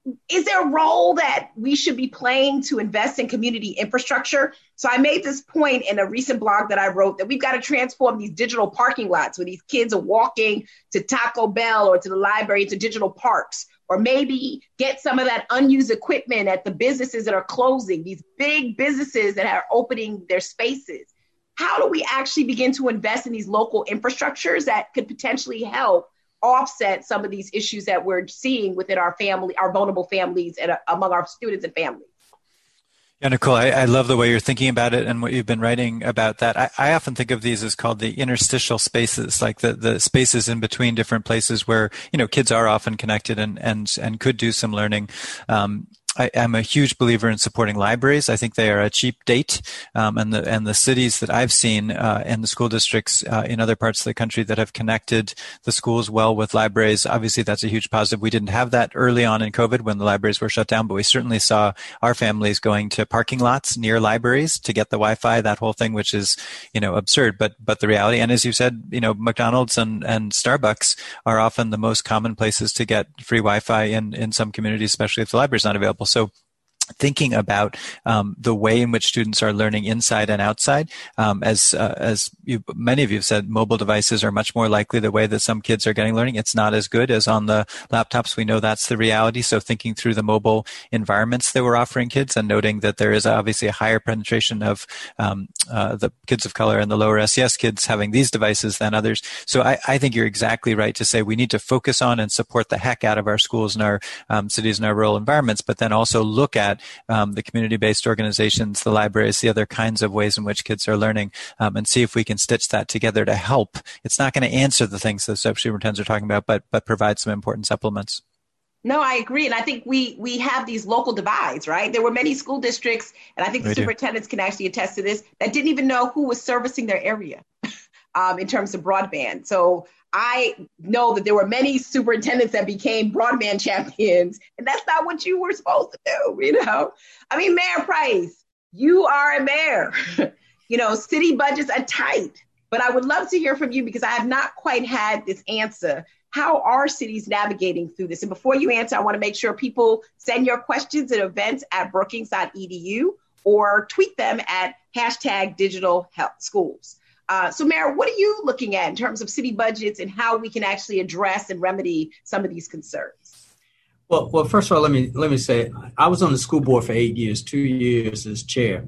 is there a role that we should be playing to invest in community infrastructure? So I made this point in a recent blog that I wrote that we've got to transform these digital parking lots where these kids are walking to Taco Bell or to the library to digital parks, or maybe get some of that unused equipment at the businesses that are closing, these big businesses that are opening their spaces. How do we actually begin to invest in these local infrastructures that could potentially help offset some of these issues that we're seeing within our family, our vulnerable families, and uh, among our students and families? Yeah, Nicole, I, I love the way you're thinking about it and what you've been writing about that. I, I often think of these as called the interstitial spaces, like the, the spaces in between different places where, you know, kids are often connected and, and, and could do some learning. Um, I, I'm a huge believer in supporting libraries. I think they are a cheap date, um, and the and the cities that I've seen uh, and the school districts uh, in other parts of the country that have connected the schools well with libraries. Obviously, that's a huge positive. We didn't have that early on in COVID when the libraries were shut down, but we certainly saw our families going to parking lots near libraries to get the Wi-Fi. That whole thing, which is you know absurd, but but the reality. And as you said, you know McDonald's and and Starbucks are often the most common places to get free Wi-Fi in in some communities, especially if the library is not available. So thinking about um, the way in which students are learning inside and outside, um, as uh, as you, many of you have said, mobile devices are much more likely the way that some kids are getting learning. It's not as good as on the laptops. We know that's the reality. So thinking through the mobile environments that we're offering kids and noting that there is obviously a higher penetration of um, uh, the kids of color and the lower S E S kids having these devices than others. So I, I think you're exactly right to say we need to focus on and support the heck out of our schools and our um, cities and our rural environments, but then also look at Um, the community-based organizations, the libraries, the other kinds of ways in which kids are learning, um, and see if we can stitch that together to help. It's not going to answer the things that superintendents are talking about, but but provide some important supplements. No, I agree. And I think we we have these local divides, right? There were many school districts, and I think the we superintendents do. can actually attest to this, that didn't even know who was servicing their area um, in terms of broadband. So I know that there were many superintendents that became broadband champions, and that's not what you were supposed to do, you know? I mean, Mayor Price, you are a mayor. You know, city budgets are tight, but I would love to hear from you because I have not quite had this answer. How are cities navigating through this? And before you answer, I want to make sure people send your questions at events at brookings dot e d u or tweet them at hashtag digital health schools. Uh, so, Mayor, what are you looking at in terms of city budgets and how we can actually address and remedy some of these concerns? Well, well, first of all, let me let me say I was on the school board for eight years, two years as chair,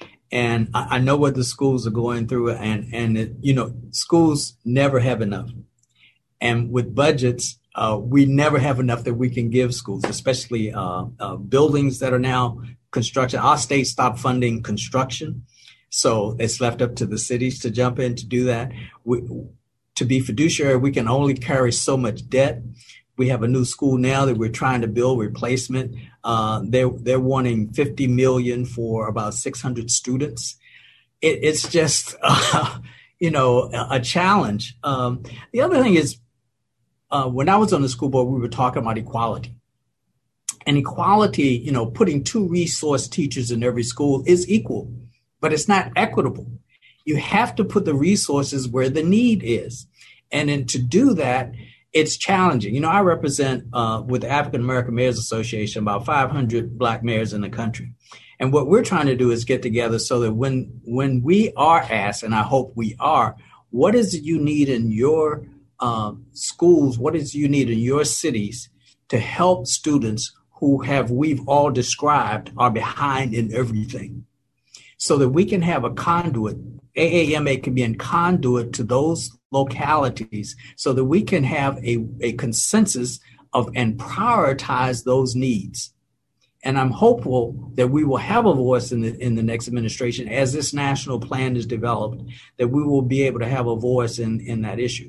and I, I know what the schools are going through, and and it, you know, schools never have enough, and with budgets, uh, we never have enough that we can give schools, especially uh, uh, buildings that are now construction. Our state stopped funding construction. So it's left up to the cities to jump in to do that. We, to be fiduciary, we can only carry so much debt. We have a new school now that we're trying to build replacement. Uh, they're, they're wanting fifty million dollars for about six hundred students. It, it's just, uh, you know, a, a challenge. Um, the other thing is, uh, when I was on the school board, we were talking about equality. And equality, you know, putting two resource teachers in every school is equal. But it's not equitable. You have to put the resources where the need is. And then to do that, it's challenging. You know, I represent uh, with the African American Mayors Association about five hundred Black mayors in the country. And what we're trying to do is get together so that when when we are asked, and I hope we are, what is it you need in your um, schools? What is it you need in your cities to help students who have, we've all described, are behind in everything? So that we can have a conduit, A A M A can be a conduit to those localities so that we can have a, a consensus of and prioritize those needs. And I'm hopeful that we will have a voice in the in the next administration as this national plan is developed, that we will be able to have a voice in, in that issue.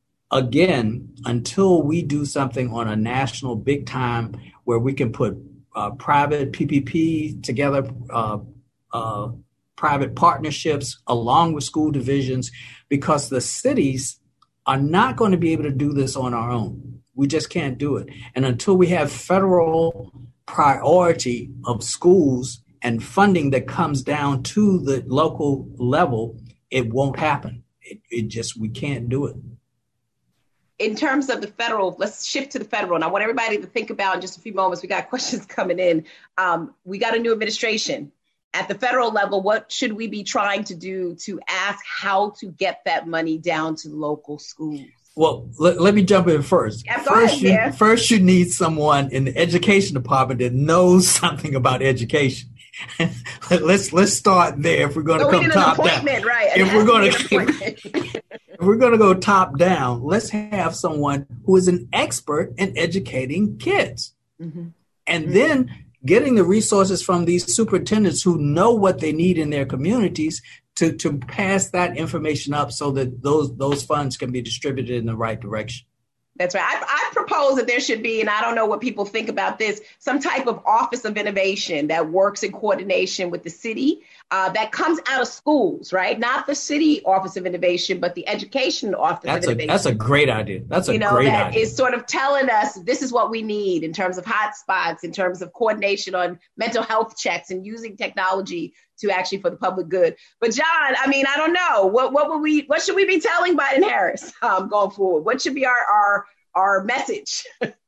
Again, until we do something on a national big time where we can put uh, private P P P together, uh, Uh, private partnerships along with school divisions, because the cities are not going to be able to do this on our own. We just can't do it. And until we have federal priority of schools and funding that comes down to the local level, it won't happen. It, it just, we can't do it. in terms of the federal, let's shift to the federal. And I want everybody to think about in just a few moments, we got questions coming in. Um, we got a new administration. At the federal level, what should we be trying to do to ask how to get that money down to local schools? Well, let, let me jump in first. Yeah, first, ahead, you, yeah. first, you need someone in the education department that knows something about education. let's let's start there. If we're going to so come we need top an down, appointment, right? if we're going to if we're going to go top down, let's have someone who is an expert in educating kids, mm-hmm. and mm-hmm. then getting the resources from these superintendents who know what they need in their communities to to pass that information up so that those those funds can be distributed in the right direction. That's right. I, I propose that there should be, and I don't know what people think about this, some type of office of innovation that works in coordination with the city uh, that comes out of schools, right? Not the city office of innovation, but the education office that's of a, innovation. That's a great idea. That's a you know, great that idea. Is sort of telling us this is what we need in terms of hotspots, in terms of coordination on mental health checks and using technology to actually for the public good. But John, I mean, I don't know. What what would we what should we be telling Biden Harris um, going forward? What should be our our our message?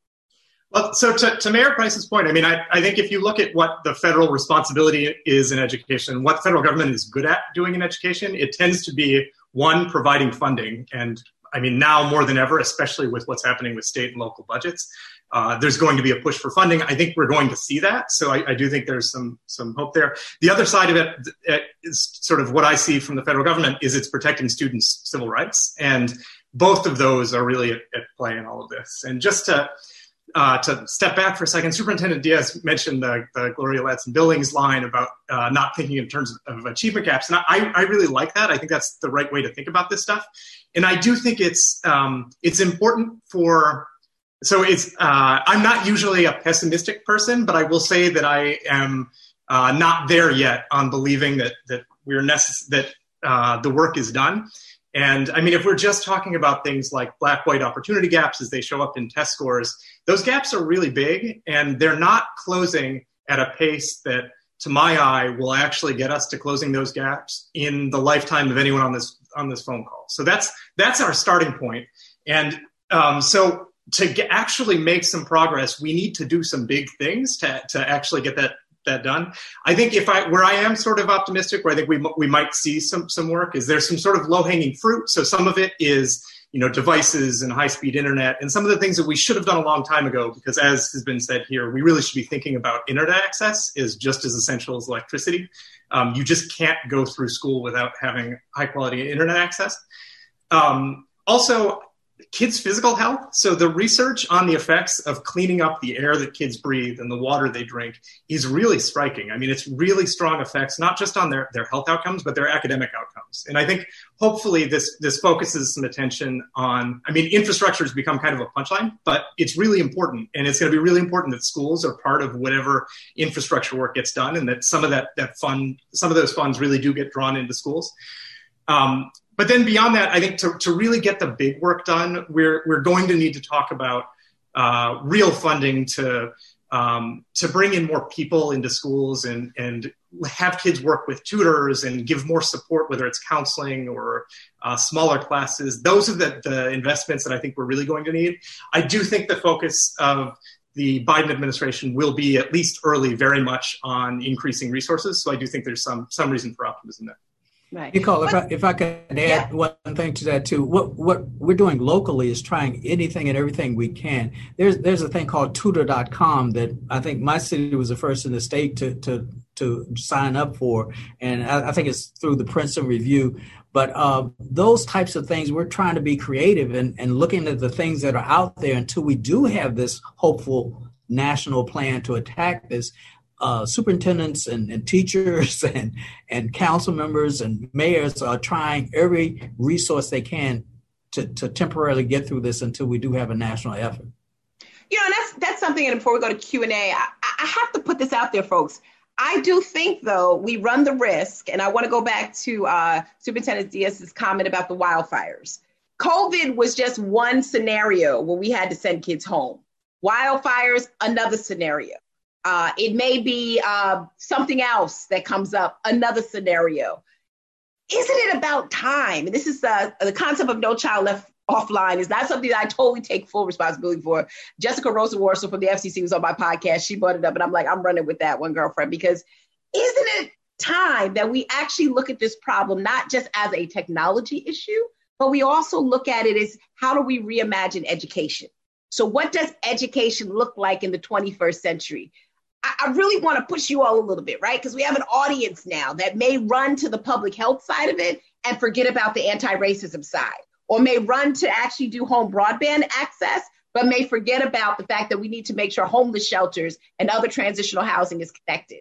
Well, so to, to Mayor Price's point, I mean, I, I think if you look at what the federal responsibility is in education, what the federal government is good at doing in education, it tends to be, one, providing funding. And I mean, now more than ever, especially with what's happening with state and local budgets, uh, there's going to be a push for funding. I think we're going to see that. So I, I do think there's some some hope there. The other side of it is sort of what I see from the federal government is it's protecting students' civil rights. And both of those are really at, at play in all of this. And just to Uh, to step back for a second, Superintendent Diaz mentioned the, the Gloria Ladson-Billings line about uh, not thinking in terms of, of achievement gaps. And I, I really like that. I think that's the right way to think about this stuff. And I do think it's um, it's important for, so it's, uh, I'm not usually a pessimistic person, but I will say that I am uh, not there yet on believing that, that we're necess- that uh, the work is done. And I mean, if we're just talking about things like black-white opportunity gaps as they show up in test scores, those gaps are really big and they're not closing at a pace that, to my eye, will actually get us to closing those gaps in the lifetime of anyone on this on this phone call. So that's that's our starting point. And um, so to get, actually make some progress, we need to do some big things to to actually get that that done. I think if I, where I am sort of optimistic, where I think we we might see some some work, is there's some sort of low hanging fruit. So some of it is, you know, devices and high speed internet, and some of the things that we should have done a long time ago, because as has been said here, we really should be thinking about internet access is just as essential as electricity. Um, you just can't go through school without having high quality internet access. Um, also, kids' physical health. So the research on the effects of cleaning up the air that kids breathe and the water they drink is really striking. I mean, it's really strong effects, not just on their, their health outcomes, but their academic outcomes. And I think hopefully this, this focuses some attention on, I mean, infrastructure has become kind of a punchline, but it's really important. And it's going to be really important that schools are part of whatever infrastructure work gets done, and that some of that, that fund, some of those funds really do get drawn into schools. Um, But then beyond that, I think to, to really get the big work done, we're we're going to need to talk about uh, real funding to um, to bring in more people into schools and and have kids work with tutors and give more support, whether it's counseling or uh, smaller classes. Those are the, the investments that I think we're really going to need. I do think the focus of the Biden administration will be, at least early, very much on increasing resources. So I do think there's some some reason for optimism there. Right. Nicole, if I, if I could add yeah. one thing to that too, what what we're doing locally is trying anything and everything we can. There's there's a thing called tutor dot com that I think my city was the first in the state to to to sign up for, and I, I think it's through the Princeton Review. But uh, those types of things, we're trying to be creative and, and looking at the things that are out there until we do have this hopeful national plan to attack this. Uh, superintendents and, and teachers and, and council members and mayors are trying every resource they can to, to temporarily get through this until we do have a national effort. You know, that's that's something, and before we go to Q and A, I, I have to put this out there, folks. I do think, though, we run the risk, and I want to go back to uh, Superintendent Diaz's comment about the wildfires. COVID was just one scenario where we had to send kids home. Wildfires, another scenario. Uh, it may be uh, something else that comes up, another scenario. Isn't it about time? And this is the, the concept of No Child Left offline. It's not something that I totally take full responsibility for. Jessica Rosenworcel from the F C C was on my podcast. She brought it up, and I'm like, I'm running with that one, girlfriend, because isn't it time that we actually look at this problem not just as a technology issue, but we also look at it as how do we reimagine education? So what does education look like in the twenty-first century? I, I really want to push you all a little bit, right? Because we have an audience now that may run to the public health side of it and forget about the anti-racism side, or may run to actually do home broadband access, but may forget about the fact that we need to make sure homeless shelters and other transitional housing is connected.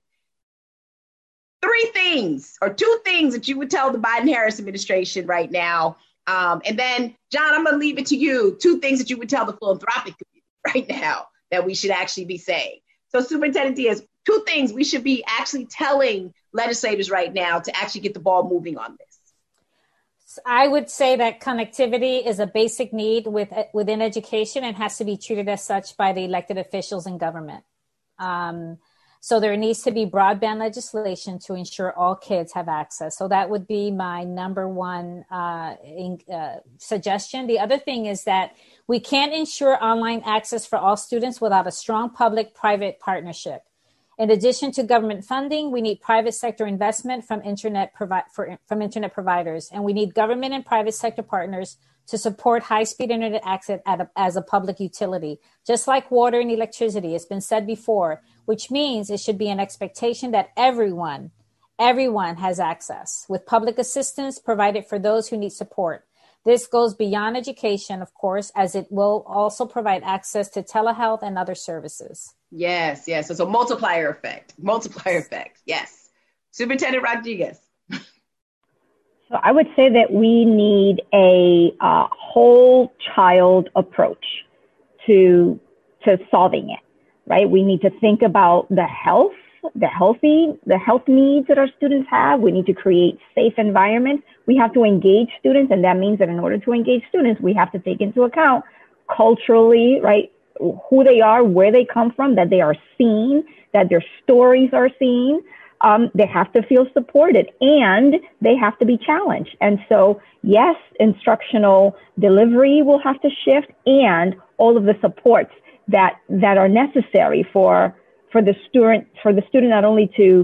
Three things or two things that you would tell the Biden-Harris administration right now. Um, and then, John, I'm going to leave it to you. Two things that you would tell the philanthropic community right now that we should actually be saying. So Superintendent Diaz, two things we should be actually telling legislators right now to actually get the ball moving on this. I would say that connectivity is a basic need with, within education and has to be treated as such by the elected officials in government. Um, So there needs to be broadband legislation to ensure all kids have access. So that would be my number one uh, in, uh, suggestion. The other thing is that we can't ensure online access for all students without a strong public-private partnership. In addition to government funding, we need private sector investment from internet provi- for, from internet providers, and we need government and private sector partners to support high-speed internet access at a, as a public utility, just like water and electricity. It's been said before, which means it should be an expectation that everyone, everyone has access, with public assistance provided for those who need support. This goes beyond education, of course, as it will also provide access to telehealth and other services. Yes, yes. So it's a multiplier effect, multiplier effect. Yes. Superintendent Rodriguez. So I would say that we need a uh, whole child approach to to solving it, right? We need to think about the health, the healthy, the health needs that our students have. We need to create safe environments. We have to engage students, and that means that in order to engage students, we have to take into account culturally, right, who they are, where they come from, that they are seen, that their stories are seen. Um, they have to feel supported, and they have to be challenged. And so, yes, instructional delivery will have to shift, and all of the supports that that are necessary for for the student for the student not only to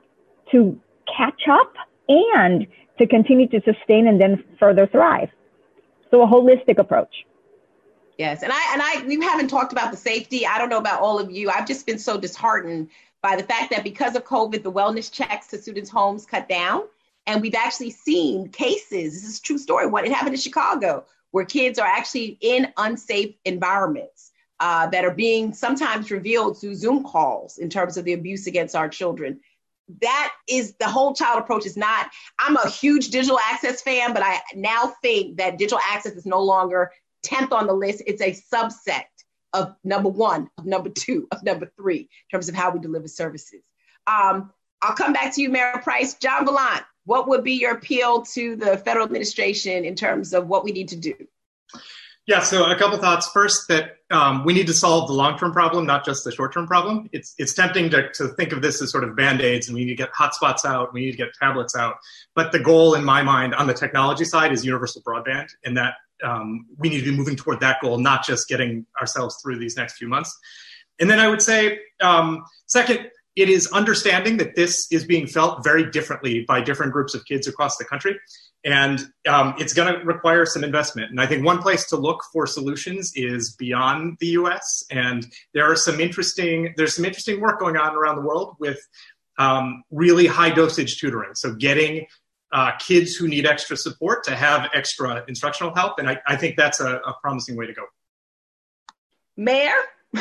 to catch up and to continue to sustain and then further thrive. So a holistic approach. Yes, and I and I we haven't talked about the safety. I don't know about all of you. I've just been so disheartened by the fact that because of COVID, the wellness checks to students' homes cut down. And we've actually seen cases, this is a true story, what it happened in Chicago, where kids are actually in unsafe environments uh, that are being sometimes revealed through Zoom calls in terms of the abuse against our children. That is, the whole child approach is not, I'm a huge digital access fan, but I now think that digital access is no longer tenth on the list. It's a subset of number one, of number two, of number three, in terms of how we deliver services. Um, I'll come back to you, Mayor Price. John Vallant, what would be your appeal to the federal administration in terms of what we need to do? Yeah, so a couple thoughts. First, that um, we need to solve the long-term problem, not just the short-term problem. It's it's tempting to, to think of this as sort of Band-Aids, and we need to get hotspots out, we need to get tablets out. But the goal, in my mind, on the technology side is universal broadband, and that um, we need to be moving toward that goal, not just getting ourselves through these next few months. And then I would say, um, second, it is understanding that this is being felt very differently by different groups of kids across the country. And um, it's going to require some investment. And I think one place to look for solutions is beyond the U S. And there are some interesting, there's some interesting work going on around the world with um, really high dosage tutoring. So getting uh, kids who need extra support to have extra instructional help. And I, I think that's a, a promising way to go. Mayor?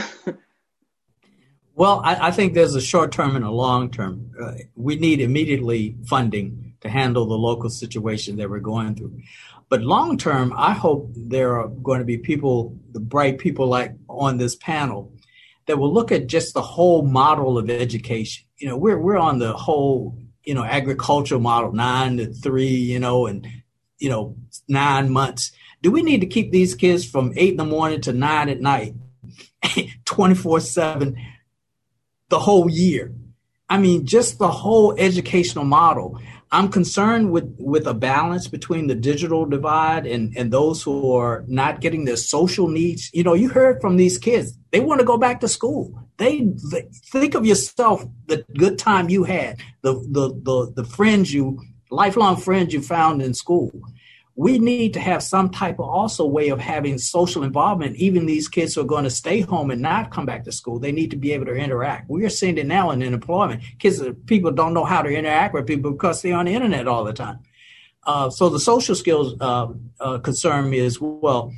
Well, I, I think there's a short term and a long term. Uh, we need immediately funding to handle the local situation that we're going through. But long term, I hope there are going to be people, the bright people like on this panel, that will look at just the whole model of education. You know, we're we're on the whole, you know, agricultural model, nine to three, you know, and, you know, nine months. Do we need to keep these kids from eight in the morning to nine at night, twenty-four seven, the whole year? I mean, just the whole educational model. I'm concerned with, with a balance between the digital divide and, and those who are not getting their social needs. You know, you heard from these kids, they want to go back to school. They, they think of yourself, the good time you had, the, the, the, the friends you, lifelong friends you found in school. We need to have some type of also way of having social involvement. Even these kids who are going to stay home and not come back to school, they need to be able to interact. We are seeing it now in unemployment. Kids, people don't know how to interact with people because they're on the internet all the time. Uh, so the social skills uh, uh, concern me as well.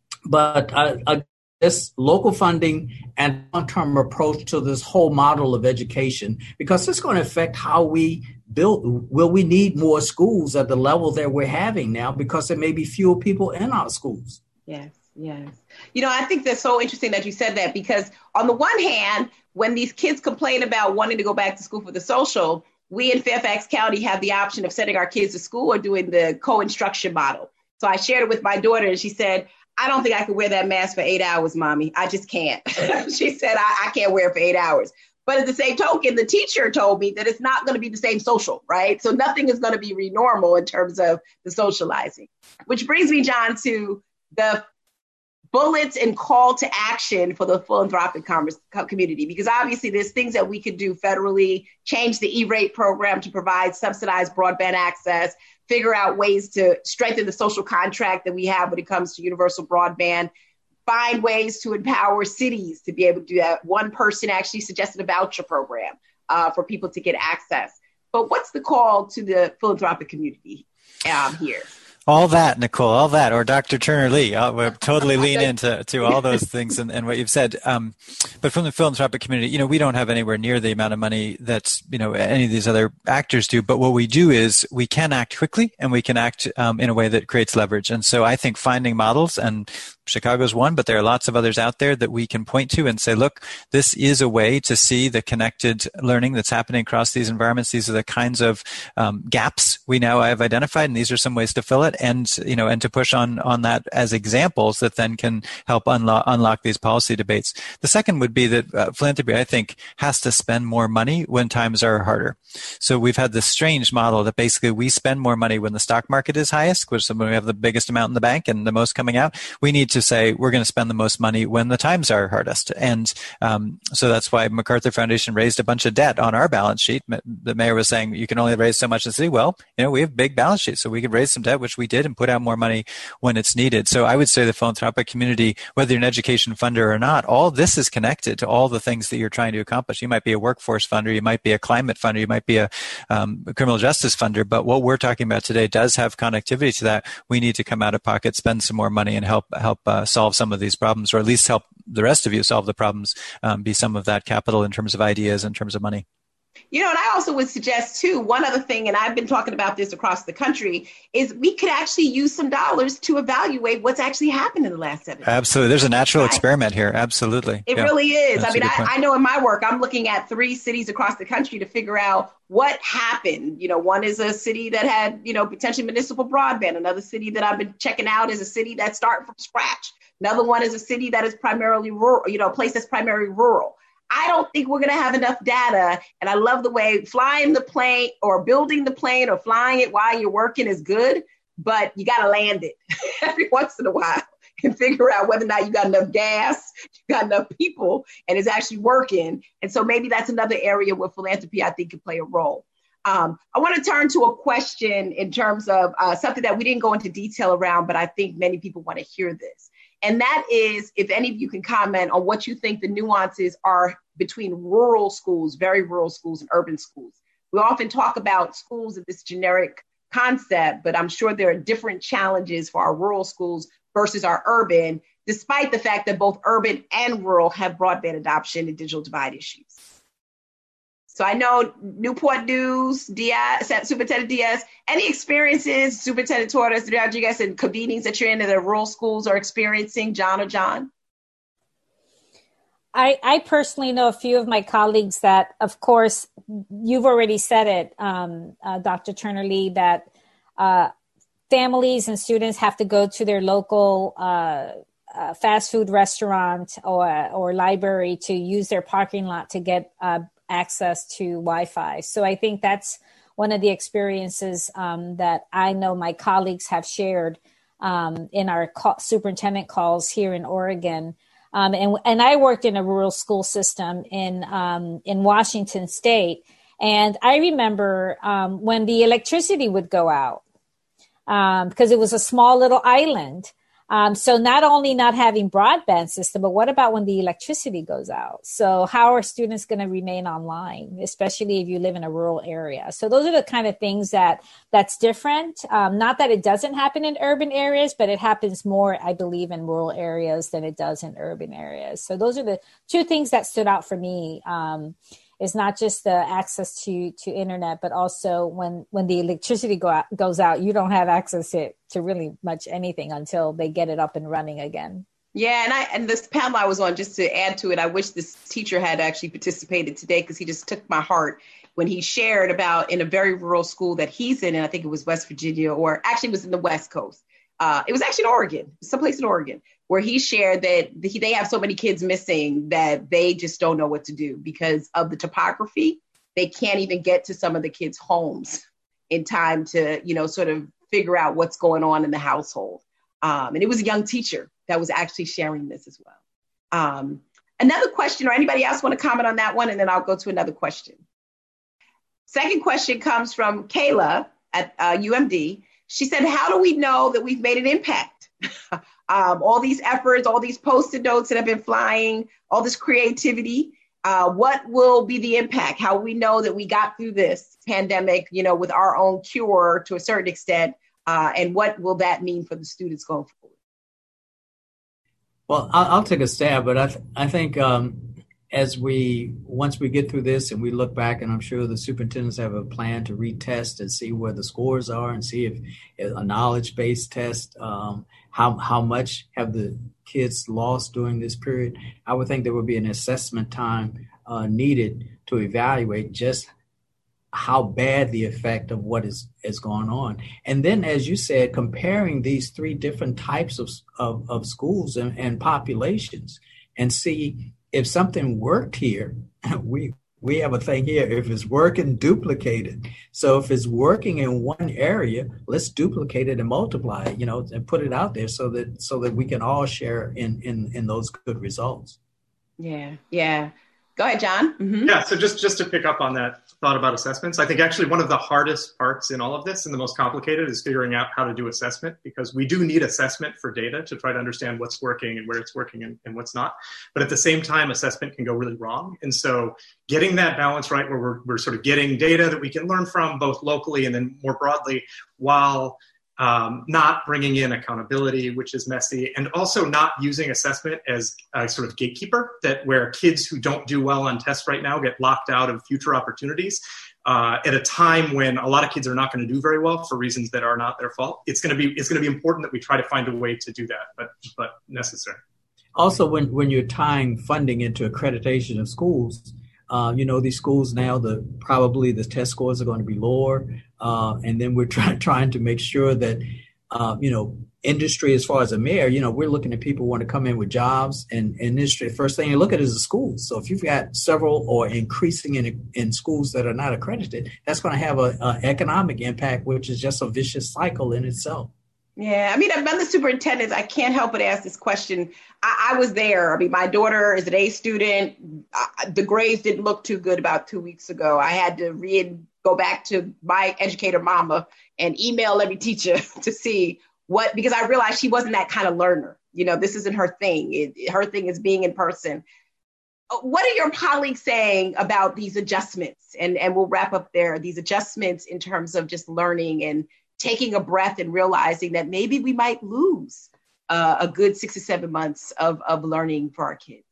But I, I guess local funding and long-term approach to this whole model of education, because it's going to affect how we build. Will we need more schools at the level that we're having now because there may be fewer people in our schools? Yes, yes. You know, I think that's so interesting that you said that, because on the one hand, when these kids complain about wanting to go back to school for the social, we in Fairfax County have the option of sending our kids to school or doing the co-instruction model. So I shared it with my daughter and she said, I don't think I could wear that mask for eight hours, mommy. I just can't. She said, I, I can't wear it for eight hours. But at the same token, the teacher told me that it's not going to be the same social, right? So nothing is going to be re-normal in terms of the socializing. Which brings me, John, to the bullets and call to action for the philanthropic community, because obviously there's things that we could do federally, change the E-rate program to provide subsidized broadband access, figure out ways to strengthen the social contract that we have when it comes to universal broadband, find ways to empower cities to be able to do that. One person actually suggested a voucher program uh, for people to get access. But what's the call to the philanthropic community um, here? All that, Nicole, all that, or Doctor Turner Lee. I'll, we'll totally lean into to all those things and, and what you've said. Um, but from the philanthropic community, you know, we don't have anywhere near the amount of money that's, you know, any of these other actors do. But what we do is we can act quickly and we can act um, in a way that creates leverage. And so I think finding models, and Chicago's one, but there are lots of others out there that we can point to and say, look, this is a way to see the connected learning that's happening across these environments. These are the kinds of um, gaps we now have identified, and these are some ways to fill it. And, you know, and to push on, on that as examples that then can help unlock, unlock these policy debates. The second would be that uh, philanthropy, I think, has to spend more money when times are harder. So we've had this strange model that basically we spend more money when the stock market is highest, which is when we have the biggest amount in the bank and the most coming out. We need to say we're going to spend the most money when the times are hardest. And um, so that's why MacArthur Foundation raised a bunch of debt on our balance sheet. The mayor was saying you can only raise so much in the city. Well, you know, we have big balance sheets, so we could raise some debt, which we did, and put out more money when it's needed. So I would say the philanthropic community, whether you're an education funder or not, all this is connected to all the things that you're trying to accomplish. You might be a workforce funder, you might be a climate funder, you might be a, um, a criminal justice funder, but what we're talking about today does have connectivity to that. We need to come out of pocket, spend some more money, and help help uh, solve some of these problems, or at least help the rest of you solve the problems, um, be some of that capital in terms of ideas, in terms of money. You know, and I also would suggest, too, one other thing, and I've been talking about this across the country, is we could actually use some dollars to evaluate what's actually happened in the last seven years. Absolutely. There's a natural right. experiment here. Absolutely. It yeah. really is. That's I mean, I, I know in my work, I'm looking at three cities across the country to figure out what happened. You know, one is a city that had, you know, potentially municipal broadband. Another city that I've been checking out is a city that's starting from scratch. Another one is a city that is primarily rural, you know, a place that's primarily rural. I don't think we're going to have enough data. And I love the way flying the plane or building the plane or flying it while you're working is good, but you got to land it every once in a while and figure out whether or not you got enough gas, you got enough people, and it's actually working. And so maybe that's another area where philanthropy, I think, could play a role. Um, I want to turn to a question in terms of uh, something that we didn't go into detail around, but I think many people want to hear this. And that is, if any of you can comment on what you think the nuances are between rural schools, very rural schools, and urban schools. We often talk about schools as this generic concept, but I'm sure there are different challenges for our rural schools versus our urban, despite the fact that both urban and rural have broadband adoption and digital divide issues. So I know Newport News, Diaz, Superintendent Diaz, any experiences, Superintendent Torres, Rodriguez, and convenings that you're in that the rural schools are experiencing, John or John? I, I personally know a few of my colleagues that, of course, you've already said it, um, uh, Doctor Turner Lee, that uh, families and students have to go to their local uh, uh, fast food restaurant or, or library to use their parking lot to get uh access to Wi-Fi. So I think that's one of the experiences um, that I know my colleagues have shared um, in our call, superintendent calls here in Oregon. Um, and, and I worked in a rural school system in, um, in Washington State. And I remember um, when the electricity would go out, um, because it was a small little island. Um, so not only not having broadband system, but what about when the electricity goes out? So how are students going to remain online, especially if you live in a rural area? So those are the kind of things that that's different. Um, not that it doesn't happen in urban areas, but it happens more, I believe, in rural areas than it does in urban areas. So those are the two things that stood out for me. Um, It's not just the access to, to internet, but also when, when the electricity go out, goes out, you don't have access to, to really much anything until they get it up and running again. Yeah, and I and this panel I was on, just to add to it, I wish this teacher had actually participated today, because he just took my heart when he shared about in a very rural school that he's in, and I think it was West Virginia, or actually it was in the West Coast. Uh, it was actually in Oregon, someplace in Oregon, where he shared that they have so many kids missing that they just don't know what to do because of the topography. They can't even get to some of the kids' homes in time to, you know, sort of figure out what's going on in the household. Um, and it was a young teacher that was actually sharing this as well. Um, another question, or anybody else want to comment on that one? And then I'll go to another question. Second question comes from Kayla at uh, U M D. She said, how do we know that we've made an impact? um, all these efforts, all these Post-it notes that have been flying, all this creativity, uh, what will be the impact? How we know that we got through this pandemic, you know, with our own cure to a certain extent, uh, and what will that mean for the students going forward? Well, I'll, I'll take a stab, but I, th- I think um, as we, once we get through this and we look back, and I'm sure the superintendents have a plan to retest and see where the scores are and see if, if a knowledge-based test, um, how how much have the kids lost during this period. I would think there would be an assessment time uh, needed to evaluate just how bad the effect of what is, is going on. And then, as you said, comparing these three different types of, of, of schools and, and populations, and see if something worked here. we we have a thing here, if it's working, duplicate it. So if it's working in one area, let's duplicate it and multiply it, you know, and put it out there so that so that we can all share in in, in those good results. Yeah, yeah. Go ahead, John. Mm-hmm. Yeah, so just, just to pick up on that thought about assessments, I think actually one of the hardest parts in all of this and the most complicated is figuring out how to do assessment, because we do need assessment for data to try to understand what's working and where it's working and, and what's not. But at the same time, assessment can go really wrong. And so getting that balance right, where we're, we're sort of getting data that we can learn from both locally and then more broadly, while Um, not bringing in accountability, which is messy, and also not using assessment as a sort of gatekeeper, that where kids who don't do well on tests right now get locked out of future opportunities uh, at a time when a lot of kids are not going to do very well for reasons that are not their fault. It's going to be it's going to be important that we try to find a way to do that, but but necessary. Also, when when you're tying funding into accreditation of schools, Uh, you know, these schools now, the probably the test scores are going to be lower. Uh, and then we're trying trying to make sure that, uh, you know, industry, as far as a mayor, you know, we're looking at people who want to come in with jobs, and, and industry. First thing you look at is the schools. So if you've got several or increasing in in schools that are not accredited, that's going to have a, a economic impact, which is just a vicious cycle in itself. Yeah, I mean, I've been the superintendent. I can't help but ask this question. I, I was there. I mean, my daughter is an A student. I, the grades didn't look too good about two weeks ago. I had to read, go back to my educator mama and email every teacher to see what, because I realized she wasn't that kind of learner. You know, this isn't her thing. It, her thing is being in person. What are your colleagues saying about these adjustments? And, and we'll wrap up there, these adjustments in terms of just learning and taking a breath and realizing that maybe we might lose uh, a good six or seven months of, of learning for our kids?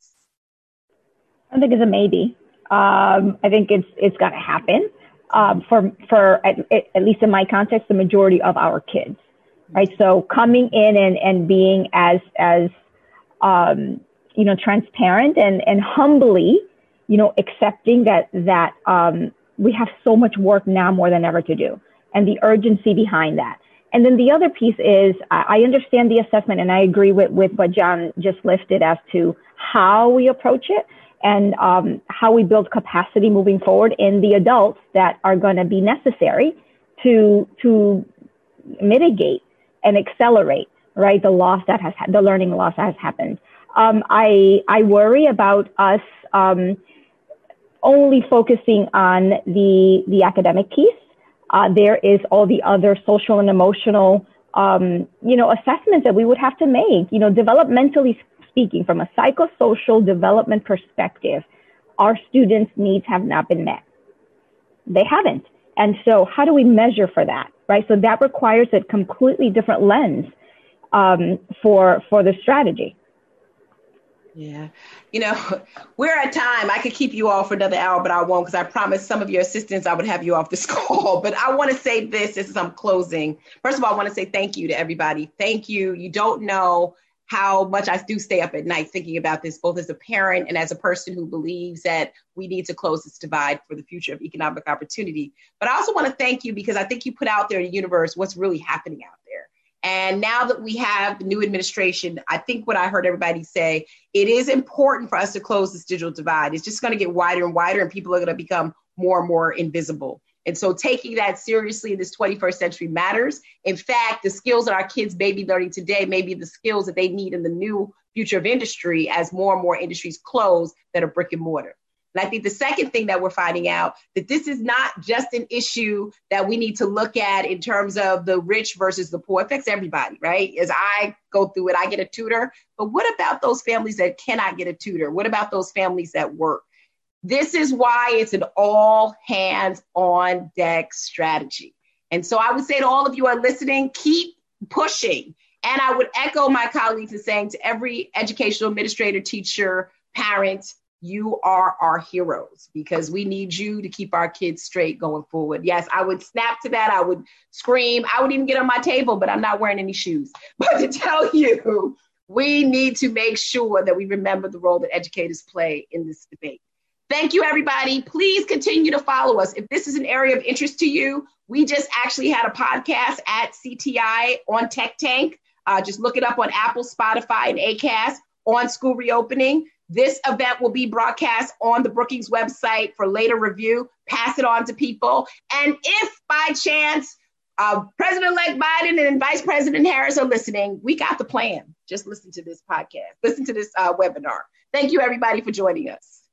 I think it's a maybe. Um, I think it's it's got to happen um, for for at, at least in my context, the majority of our kids, right? So coming in and, and being as as um, you know transparent and and humbly, you know, accepting that that um, we have so much work now more than ever to do, and the urgency behind that. And then the other piece is I understand the assessment, and I agree with, with what John just lifted as to how we approach it. and um, how we build capacity moving forward in the adults that are going to be necessary to to mitigate and accelerate, right, the loss that has the learning loss that has happened. Um, I I worry about us um, only focusing on the the academic piece. Uh, there is all the other social and emotional, um, you know, assessments that we would have to make. You know, developmentally speaking, from a psychosocial development perspective, our students' needs have not been met. They haven't. And so how do we measure for that, right? So that requires a completely different lens um, for, for the strategy. Yeah. You know, we're at time. I could keep you all for another hour, but I won't, because I promised some of your assistants I would have you off this call. But I want to say this as I'm closing. First of all, I want to say thank you to everybody. Thank you. You don't know how much I do stay up at night thinking about this, both as a parent and as a person who believes that we need to close this divide for the future of economic opportunity. But I also want to thank you because I think you put out there in the universe what's really happening out there. And now that we have the new administration, I think what I heard everybody say, it is important for us to close this digital divide. It's just going to get wider and wider, and people are going to become more and more invisible. And so taking that seriously in this twenty-first century matters. In fact, the skills that our kids may be learning today may be the skills that they need in the new future of industry as more and more industries close that are brick and mortar. And I think the second thing that we're finding out, that this is not just an issue that we need to look at in terms of the rich versus the poor. It affects everybody, right? As I go through it, I get a tutor. But what about those families that cannot get a tutor? What about those families that work? This is why it's an all hands on deck strategy. And so I would say to all of you who are listening, keep pushing. And I would echo my colleagues in saying to every educational administrator, teacher, parent, you are our heroes, because we need you to keep our kids straight going forward. Yes, I would snap to that. I would scream. I would even get on my table, but I'm not wearing any shoes. But to tell you, we need to make sure that we remember the role that educators play in this debate. Thank you, everybody. Please continue to follow us. If this is an area of interest to you, we just actually had a podcast at C T I on Tech Tank. Uh, just look it up on Apple, Spotify, and Acast on school reopening. This event will be broadcast on the Brookings website for later review. Pass it on to people. And if by chance uh, President-elect Biden and Vice President Harris are listening, we got the plan. Just listen to this podcast. Listen to this uh, webinar. Thank you, everybody, for joining us.